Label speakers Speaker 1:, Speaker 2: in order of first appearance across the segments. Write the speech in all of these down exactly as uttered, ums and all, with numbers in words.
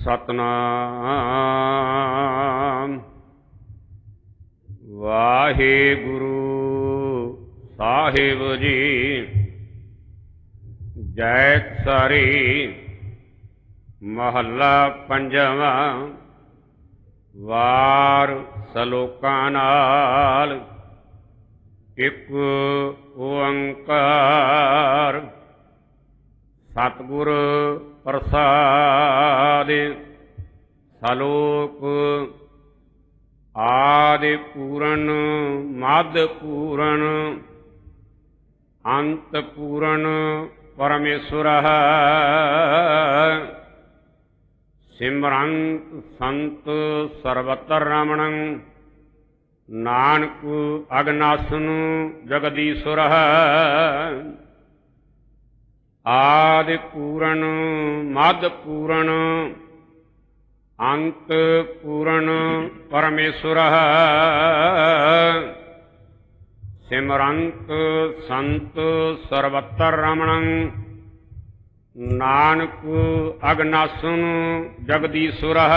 Speaker 1: ਸਤਨਾਮ ਵਾਹਿਗੁਰੂ ਸਾਹਿਬ ਜੀ। ਜੈਤਸਰੀ ਮਹੱਲਾ ਪੰਜਵਾਂ। ਵਾਰ ਸਲੋਕਾਂ ਨਾਲ। ਇੱਕ ਓੰਕਾਰ ਸਤਿਗੁਰ ਪ੍ਰਸਾਦਿ। ਸਲੋਕ ਆਦਿ ਪੂਰਨ ਮੱਧ ਪੂਰਨ ਅੰਤ ਪੂਰਨ ਪਰਮੇਸ਼ਵਰഃ। ਸਿਮਰੰਤ ਸੰਤ ਸਰਬਤਰ ਰਮਣੰ ਨਾਨਕ ਅਗਨਾਸਨੁ ਜਗਦੀਸ਼ਵਰഃ। ਆਦਿ ਪੂਰਨ ਮੱਧ ਪੂਰਨ ਅੰਤ ਪੂਰਨ ਪਰਮੇਸ਼ਵਰഃ। ਸਿਮਰੰਤ ਸੰਤ ਸਰਬਤਰ ਰਮਣੰ ਨਾਨਕ ਅਗਨਾਸਨੁ ਜਗਦੀਸ਼ਵਰഃ।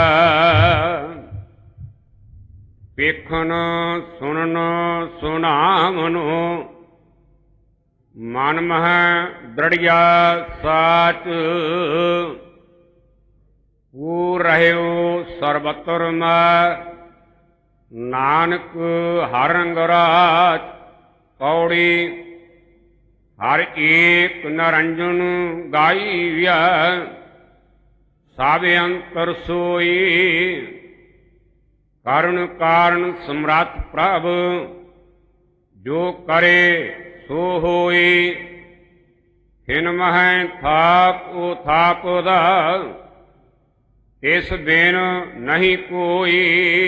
Speaker 1: ਵੇਖਣ ਸੁਣਨ ਸੁਣਾਵਨੁ ਮਨ ਮਹਿ ਦ੍ਰਿੜ੍ਹਿਆ ਸਾਚ। ਪੂਰ ਰਹਿਓ ਸਰਬਤਰ ਮੈਂ ਨਾਨਕ ਹਰ ਰੰਗ ਰਾਜ। ਪੌੜੀ ਹਰ ਏਕ ਨਿਰੰਜਨ ਗਾਈਆ ਸਭ ਅੰਤਰ ਸੋਈ। ਕਰਨ ਕਾਰਨ ਸਮਰੱਥ ਪ੍ਰਭ ਜੋ ਕਰੇ ਸੋ ਹੋਈ। ਖਿਨ ਮਹਿ ਥਾਪ ਓ ਥਾਪ ਦਾ ਇਸ ਬਿਨ ਨਹੀਂ ਕੋਈ।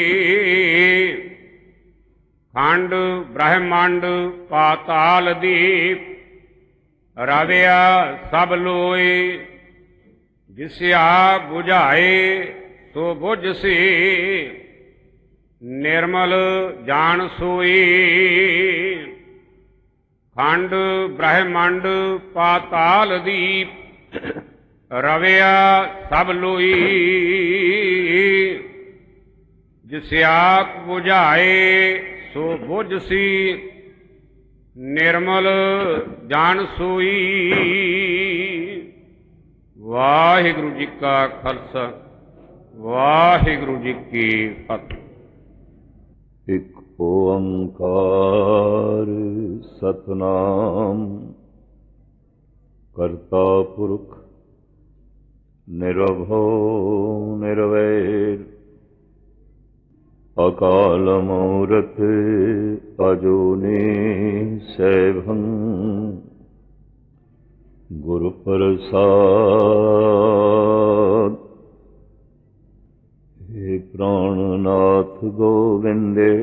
Speaker 1: ਖੰਡ ਬ੍ਰਹਮੰਡ ਪਾਤਾਲ ਦੀਪ ਰਵਿਆ ਸਭ ਲੋਈ। ਜਿਸ ਆਪ ਬੁਝਾਏ ਸੋ ਬੁਝਸੀ ਨਿਰਮਲ ਜਾਣ ਸੋਈ। ਖੰਡ ਬ੍ਰਹਮੰਡ ਪਾਤਾਲ ਦੀਪ ਰਵਿਆ ਸਭ ਲੋਈ। ਜਿਸ ਆਪ ਬੁਝਾਏ ਸੋ ਬੁਝਸੀ ਨਿਰਮਲ ਜਾਣ ਸੋਈ। ਵਾਹਿਗੁਰੂ ਜੀ ਕਾ ਖਾਲਸਾ ਵਾਹਿਗੁਰੂ ਜੀ ਕੀ ਫਤਿਹ।
Speaker 2: ਇੱਕ ਓੰਕਾਰ ਸਤਿਨਾਮ ਕਰਤਾ ਪੁਰਖ ਨਿਰਭਉ ਨਿਰਵੈਰ ਅਕਾਲ ਮੂਰਤ ਅਜੂਨੀ ਸੈਭੰ। ਗੁਰ ਪ੍ਰਸਾਦ। ਹੇ ਪ੍ਰਾਣਨਾਥ ਗੋਵਿੰਦੇ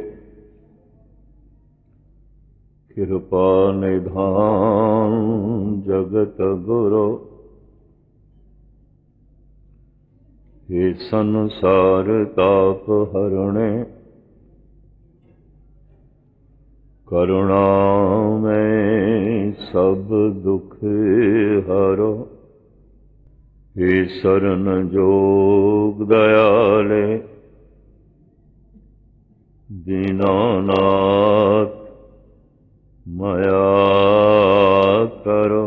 Speaker 2: ਕਿਰਪਾ ਨਿਧਾਨ ਜਗਤ ਗੁਰੂ। ਹੇ ਸੰਸਾਰ ਤਾਪ ਹਰਣੇ ਕਰੁਣਾ ਮੈਂ ਸਭ ਦੁਖ ਹਰੋ। ਹੇ ਸਰਨ ਜੋਗ ਦਇਆਲੇ ਦੀਨਾਨਾਥ ਮਾਇਆ ਕਰੋ।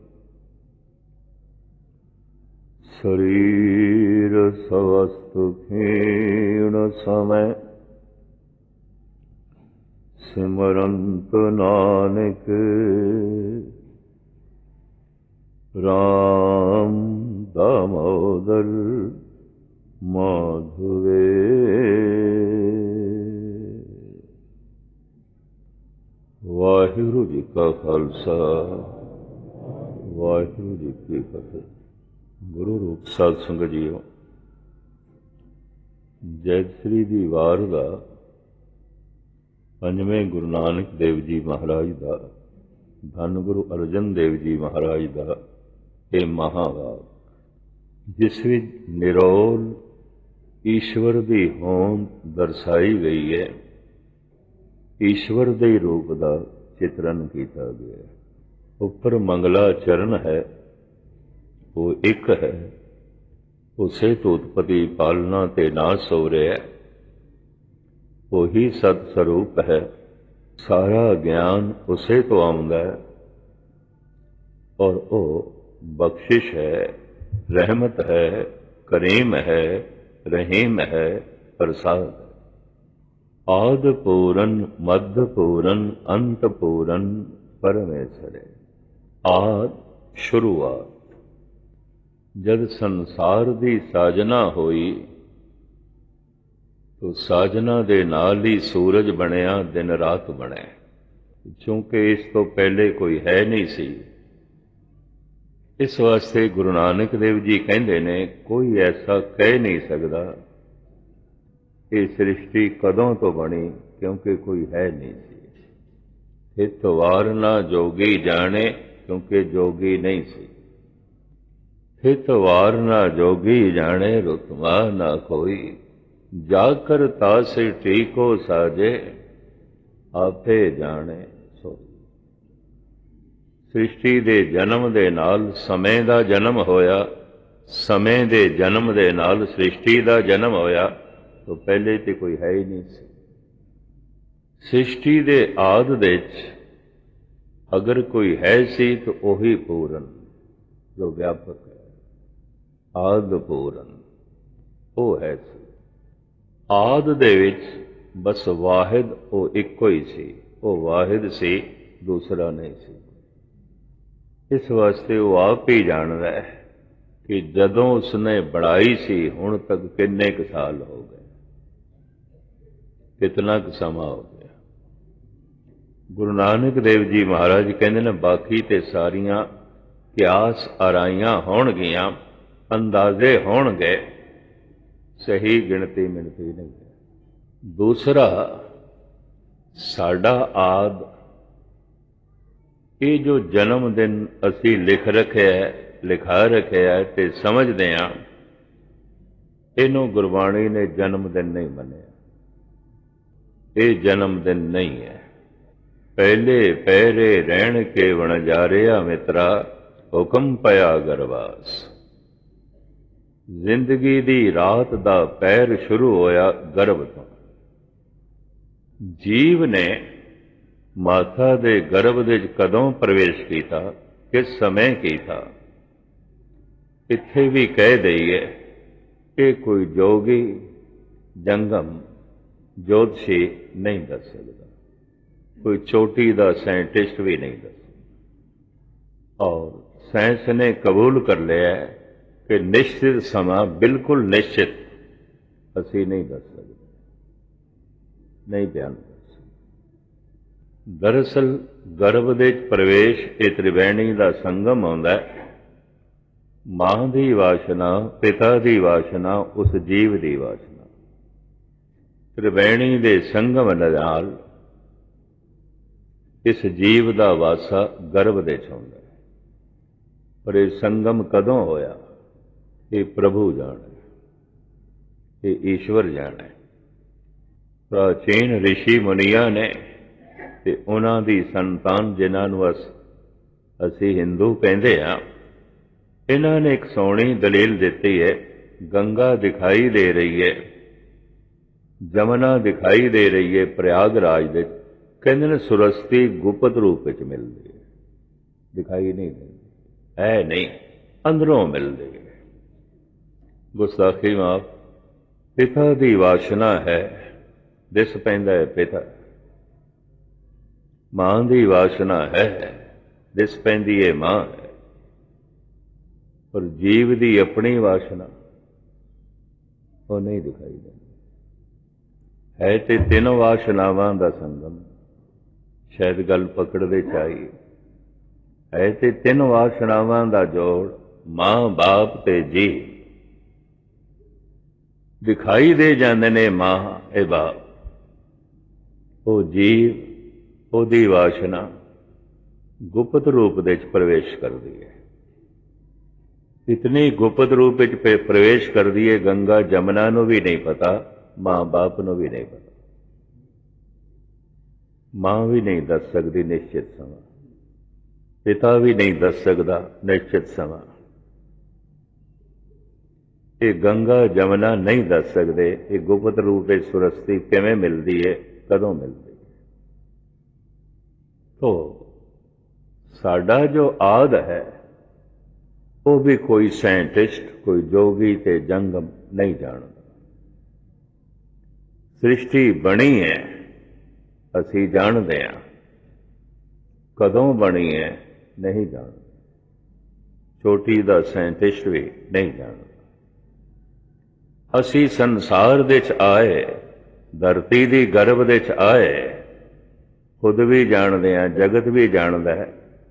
Speaker 2: ਸਰੀਰ ਸਵਸਤ ਖੀਣ ਸਮੈ ਸਿਮਰੰਤ ਨਾਨਕ ਰਾਮ ਦਾਮੋਦਰ ਮਾਧਵੇ। ਵਾਹਿਗੁਰੂ ਜੀ ਕਾ ਖਾਲਸਾ ਵਾਹਿਗੁਰੂ ਜੀ ਕੀ ਫਤਿਹ। ਗੁਰੂ ਰੂਪ ਸਾਧ ਸੰਗਤ ਜੀਓ, ਜੈਤਸਰੀ ਦੀ ਵਾਰ ਦਾ ਪੰਜਵੇਂ ਗੁਰੂ ਨਾਨਕ ਦੇਵ ਜੀ ਮਹਾਰਾਜ ਦਾ, ਧੰਨ ਗੁਰੂ ਅਰਜਨ ਦੇਵ ਜੀ ਮਹਾਰਾਜ ਦਾ ਇਹ ਮਹਾਵਾਕ, ਜਿਸ ਵਿੱਚ ਨਿਰੋਲ ਈਸ਼ਵਰ ਦੀ ਹੋਂਦ ਦਰਸਾਈ ਗਈ ਹੈ, ਈਸ਼ਵਰ ਦੇ ਰੂਪ ਦਾ ਚਿਤਰਨ ਕੀਤਾ ਗਿਆ। ਉੱਪਰ ਮੰਗਲਾ ਚਰਨ ਹੈ, ਉਹ ਇੱਕ ਹੈ, ਉਸੇ ਤੋਂ ਉਤਪਤੀ ਪਾਲਣਾ ਤੇ ਨਾਸ ਹੋ ਰਿਹਾ, ਉਹੀ ਸਤ ਸਰੂਪ ਹੈ। ਸਾਰਾ ਗਿਆਨ ਉਸੇ ਤੋਂ ਆਉਂਦਾ ਹੈ ਔਰ ਉਹ ਬਖਸ਼ਿਸ਼ ਹੈ, ਰਹਿਮਤ ਹੈ, ਕਰੀਮ ਹੈ, ਰਹੀਮ ਹੈ, ਪ੍ਰਸਾਦ ਹੈ। ਆਦਿ ਪੂਰਨ, ਮੱਧ ਪੂਰਨ, ਅੰਤ ਪੂਰਨ ਪਰਮੇਸ਼ਰ ਹੈ। ਆਦਿ ਸ਼ੁਰੂਆਤ, ਜਦ ਸੰਸਾਰ ਦੀ ਸਾਜਨਾ ਹੋਈ ਤੋ ਸਾਜਨਾ ਦੇ ਨਾਲ ਹੀ ਸੂਰਜ ਬਣਿਆ, ਦਿਨ ਰਾਤ ਬਣੇ, ਕਿਉਂਕਿ ਇਸ ਤੋਂ ਪਹਿਲੇ ਕੋਈ ਹੈ ਨਹੀਂ ਸੀ। ਇਸ ਵਾਸਤੇ ਗੁਰੂ ਨਾਨਕ ਦੇਵ ਜੀ ਕਹਿੰਦੇ ਨੇ, ਕੋਈ ਐਸਾ ਕਹਿ ਨਹੀਂ ਸਕਦਾ ਇਹ ਸ੍ਰਿਸ਼ਟੀ ਕਦੋਂ ਤੋਂ ਬਣੀ, ਕਿਉਂਕਿ ਕੋਈ ਹੈ ਨਹੀਂ ਸੀ। ਹਿਤ ਵਾਰ ਨਾ ਜੋਗੀ ਜਾਣੇ, ਕਿਉਂਕਿ ਜੋਗੀ ਨਹੀਂ ਸੀ। ਹਿਤ ਵਾਰ ਨਾ ਜੋਗੀ ਜਾਣੇ, ਰੁਤਮਾ ਨਾ ਕੋਈ, ਜਾ ਕਰ ਤਾਸੇ ਠੀਕੋ ਸਾਜੇ, ਆਪੇ ਜਾਣੇ ਸੋ। ਸ੍ਰਿਸ਼ਟੀ ਦੇ ਜਨਮ ਦੇ ਨਾਲ ਸਮੇਂ ਦਾ ਜਨਮ ਹੋਇਆ, ਸਮੇਂ ਦੇ ਜਨਮ ਦੇ ਨਾਲ ਸ੍ਰਿਸ਼ਟੀ ਦਾ ਜਨਮ ਹੋਇਆ, ਤਾਂ ਪਹਿਲੇ ਤੇ ਕੋਈ ਹੈ ਹੀ ਨਹੀਂ ਸੀ। ਸ੍ਰਿਸ਼ਟੀ ਦੇ ਆਦਿ ਵਿੱਚ ਅਗਰ ਕੋਈ ਹੈ ਸੀ ਤਾਂ ਉਹੀ ਪੂਰਨ ਜੋ ਵਿਆਪਕ ਹੈ, ਆਦਿ ਪੂਰਨ ਉਹ ਹੈ ਸੀ। ਆਦਿ ਦੇ ਵਿੱਚ ਬਸ ਵਾਹਿਦ ਉਹ ਇੱਕੋ ਹੀ ਸੀ, ਉਹ ਵਾਹਿਦ ਸੀ, ਦੂਸਰਾ ਨਹੀਂ ਸੀ। ਇਸ ਵਾਸਤੇ ਉਹ ਆਪ ਹੀ ਜਾਣਦਾ ਹੈ ਕਿ ਜਦੋਂ ਉਸਨੇ ਬਣਾਈ ਸੀ ਹੁਣ ਤੱਕ ਕਿੰਨੇ ਕੁ ਸਾਲ ਹੋ ਗਏ, ਕਿਤਨਾ ਕੁ ਸਮਾਂ ਹੋ ਗਿਆ। ਗੁਰੂ ਨਾਨਕ ਦੇਵ ਜੀ ਮਹਾਰਾਜ ਕਹਿੰਦੇ ਨੇ, ਬਾਕੀ ਤੇ ਸਾਰੀਆਂ ਕਿਆਸ ਆਰਾਈਆਂ ਹੋਣਗੀਆਂ, ਅੰਦਾਜ਼ੇ ਹੋਣਗੇ, ਸਹੀ ਗਿਣਤੀ ਮਿਣਤੀ ਨਹੀਂ ਹੈ। ਦੂਸਰਾ, ਸਾਡਾ ਆਦਿ, ਇਹ ਜੋ ਜਨਮ ਦਿਨ ਅਸੀਂ ਲਿਖ ਰੱਖਿਆ, ਲਿਖਾ ਰੱਖਿਆ ਤੇ ਸਮਝਦੇ ਹਾਂ, ਇਹਨੂੰ ਗੁਰਬਾਣੀ ਨੇ ਜਨਮ ਦਿਨ ਨਹੀਂ ਮੰਨਿਆ। ਇਹ ਜਨਮ ਦਿਨ ਨਹੀਂ ਹੈ। ਪਹਿਲੇ ਪਹਿਰੇ ਰਹਿਣ ਕੇ ਵਣਜਾਰਿਆ ਮਿੱਤਰਾ, ਹੁਕਮ ਪਿਆ ਗਰਵਾਸ। ਜ਼ਿੰਦਗੀ ਦੀ ਰਾਤ ਦਾ ਪਹਿਰ ਸ਼ੁਰੂ ਹੋਇਆ ਗਰਭ ਤੋਂ। ਜੀਵ ਨੇ ਮਾਤਾ ਦੇ ਗਰਭ ਦੇ ਵਿੱਚ ਕਦੋਂ ਪ੍ਰਵੇਸ਼ ਕੀਤਾ, ਕਿਸ ਸਮੇਂ ਕੀਤਾ, ਇੱਥੇ ਵੀ ਕਹਿ ਦਈਏ ਕਿ ਕੋਈ ਜੋਗੀ, ਜੰਗਮ, ਜੋਤਸ਼ੀ ਨਹੀਂ ਦੱਸ ਸਕਦਾ, ਕੋਈ ਚੋਟੀ ਦਾ ਸਾਇੰਟਿਸਟ ਵੀ ਨਹੀਂ ਦੱਸ ਸਕਦਾ। ਔਰ ਸਾਇੰਸ ਨੇ ਕਬੂਲ ਕਰ ਲਿਆ ਕਿ ਨਿਸ਼ਚਿਤ ਸਮਾਂ, ਬਿਲਕੁਲ ਨਿਸ਼ਚਿਤ ਅਸੀਂ ਨਹੀਂ ਦੱਸ ਸਕਦੇ, ਨਹੀਂ ਬਿਆਨ ਕਰ ਸਕਦੇ। ਦਰਅਸਲ ਗਰਭ ਦੇ ਪ੍ਰਵੇਸ਼ ਇਹ ਤ੍ਰਿਵੈਣੀ ਦਾ ਸੰਗਮ ਆਉਂਦਾ ਹੈ। ਮਾਂ ਦੀ ਵਾਸ਼ਨਾ, ਪਿਤਾ ਦੀ ਵਾਸ਼ਨਾ, ਉਸ ਜੀਵ ਦੀ ਵਾਸ਼ਨਾ, ਤ੍ਰਿਵੈਣੀ ਦੇ ਸੰਗਮ ਨਾਲ ਇਸ ਜੀਵ ਦਾ ਵਾਸਾ ਗਰਭ ਦੇ ਚ ਹੁੰਦਾ ਹੈ। ਪਰ ਇਹ ਸੰਗਮ ਕਦੋਂ ਹੋਇਆ, ਇਹ ਪ੍ਰਭੂ ਜਾਣੇ, ਇਹ ਈਸ਼ਵਰ ਜਾਣੇ। ਪ੍ਰਾਚੀਨ ਰਿਸ਼ੀ ਮੁਨੀਆਂ ਨੇ ਤੇ ਉਹਨਾਂ ਦੀ ਸੰਤਾਨ, ਜਿਨ੍ਹਾਂ ਨੂੰ ਅਸ ਅਸੀਂ ਹਿੰਦੂ ਕਹਿੰਦੇ ਹਾਂ, ਇਹਨਾਂ ਨੇ ਇੱਕ ਸੋਹਣੀ ਦਲੀਲ ਦਿੱਤੀ ਹੈ। ਗੰਗਾ ਦਿਖਾਈ ਦੇ ਰਹੀ ਹੈ, ਜਮਨਾ ਦਿਖਾਈ ਦੇ ਰਹੀ ਹੈ ਪ੍ਰਯਾਗਰਾਜ ਦੇ, ਕਹਿੰਦੇ ਨੇ ਸੁਰਸਤੀ ਗੁਪਤ ਰੂਪ ਵਿੱਚ ਮਿਲਦੀ ਹੈ, ਦਿਖਾਈ ਨਹੀਂ ਦਿੰਦੀ ਹੈ, ਨਹੀਂ ਅੰਦਰੋਂ ਮਿਲਦੀ ਹੈ। ਗੁਸਤਾਖੀ ਮਾਫ। ਪਿਤਾ ਦੀ ਵਾਸ਼ਨਾ ਹੈ, ਦਿਸ ਪੈਂਦਾ ਹੈ ਪਿਤਾ। ਮਾਂ ਦੀ ਵਾਸ਼ਨਾ ਹੈ, ਦਿਸ ਪੈਂਦੀ ਹੈ ਮਾਂ ਹੈ। ਪਰ ਜੀਵ ਦੀ ਆਪਣੀ ਵਾਸ਼ਨਾ ਉਹ ਨਹੀਂ ਦਿਖਾਈ ਦਿੰਦੀ ਹੈ। ਤੇ ਤਿੰਨ ਵਾਸ਼ਨਾਵਾਂ ਦਾ ਸੰਗਮ, ਸ਼ਾਇਦ ਗੱਲ ਪਕੜਦੇ ਚਾਹੀਏ, ਹੈ ਤੇ ਤਿੰਨ ਵਾਸ਼ਨਾਵਾਂ ਦਾ ਜੋੜ, ਮਾਂ, ਬਾਪ ਤੇ ਜੀ। ਦਿਖਾਈ ਦੇ ਜਾਂਦੇ ਨੇ ਮਾਂ, ਇਹ ਬਾਪ, ਉਹ ਜੀਵ, ਉਹਦੀ ਵਾਸ਼ਨਾ ਗੁਪਤ ਰੂਪ ਦੇ ਵਿੱਚ ਪ੍ਰਵੇਸ਼ ਕਰਦੀ ਹੈ। ਇਤਨੀ ਗੁਪਤ ਰੂਪ ਵਿੱਚ ਪ੍ਰਵੇਸ਼ ਕਰਦੀ ਹੈ, ਗੰਗਾ ਜਮਨਾ ਨੂੰ ਵੀ ਨਹੀਂ ਪਤਾ, ਮਾਂ ਬਾਪ ਨੂੰ ਵੀ ਨਹੀਂ ਪਤਾ। ਮਾਂ ਵੀ ਨਹੀਂ ਦੱਸ ਸਕਦੀ ਨਿਸ਼ਚਿਤ ਸਮਾਂ, ਪਿਤਾ ਵੀ ਨਹੀਂ ਦੱਸ ਸਕਦਾ ਨਿਸ਼ਚਿਤ ਸਮਾਂ। ਇਹ ਗੰਗਾ ਜਮਨਾ ਨਹੀਂ ਦੱਸ ਸਕਦੇ ਇਹ ਗੁਪਤ ਰੂਪ ਵਿੱਚ ਸੁਰਸਤੀ ਕਿਵੇਂ ਮਿਲਦੀ ਹੈ, ਕਦੋਂ ਮਿਲਦੀ ਹੈ। ਤੋ ਸਾਡਾ ਜੋ ਆਦ ਹੈ ਉਹ ਵੀ ਕੋਈ ਸਾਇੰਟਿਸਟ, ਕੋਈ ਜੋਗੀ ਤੇ ਜੰਗਮ ਨਹੀਂ ਜਾਣਦਾ। ਸ੍ਰਿਸ਼ਟੀ ਬਣੀ ਹੈ ਅਸੀਂ ਜਾਣਦੇ ਹਾਂ, ਕਦੋਂ ਬਣੀ ਹੈ ਨਹੀਂ ਜਾਣਦੇ। ਛੋਟੀ ਦਾ ਸਾਇੰਟਿਸਟ ਵੀ ਨਹੀਂ ਜਾਣਦਾ। ਅਸੀਂ ਸੰਸਾਰ ਦੇ ਚ ਆਏ, ਧਰਤੀ ਦੀ ਗਰਭ ਦੇ ਚ ਆਏ, ਖੁਦ ਵੀ ਜਾਣਦੇ ਹਾਂ, ਜਗਤ ਵੀ ਜਾਣਦਾ ਹੈ।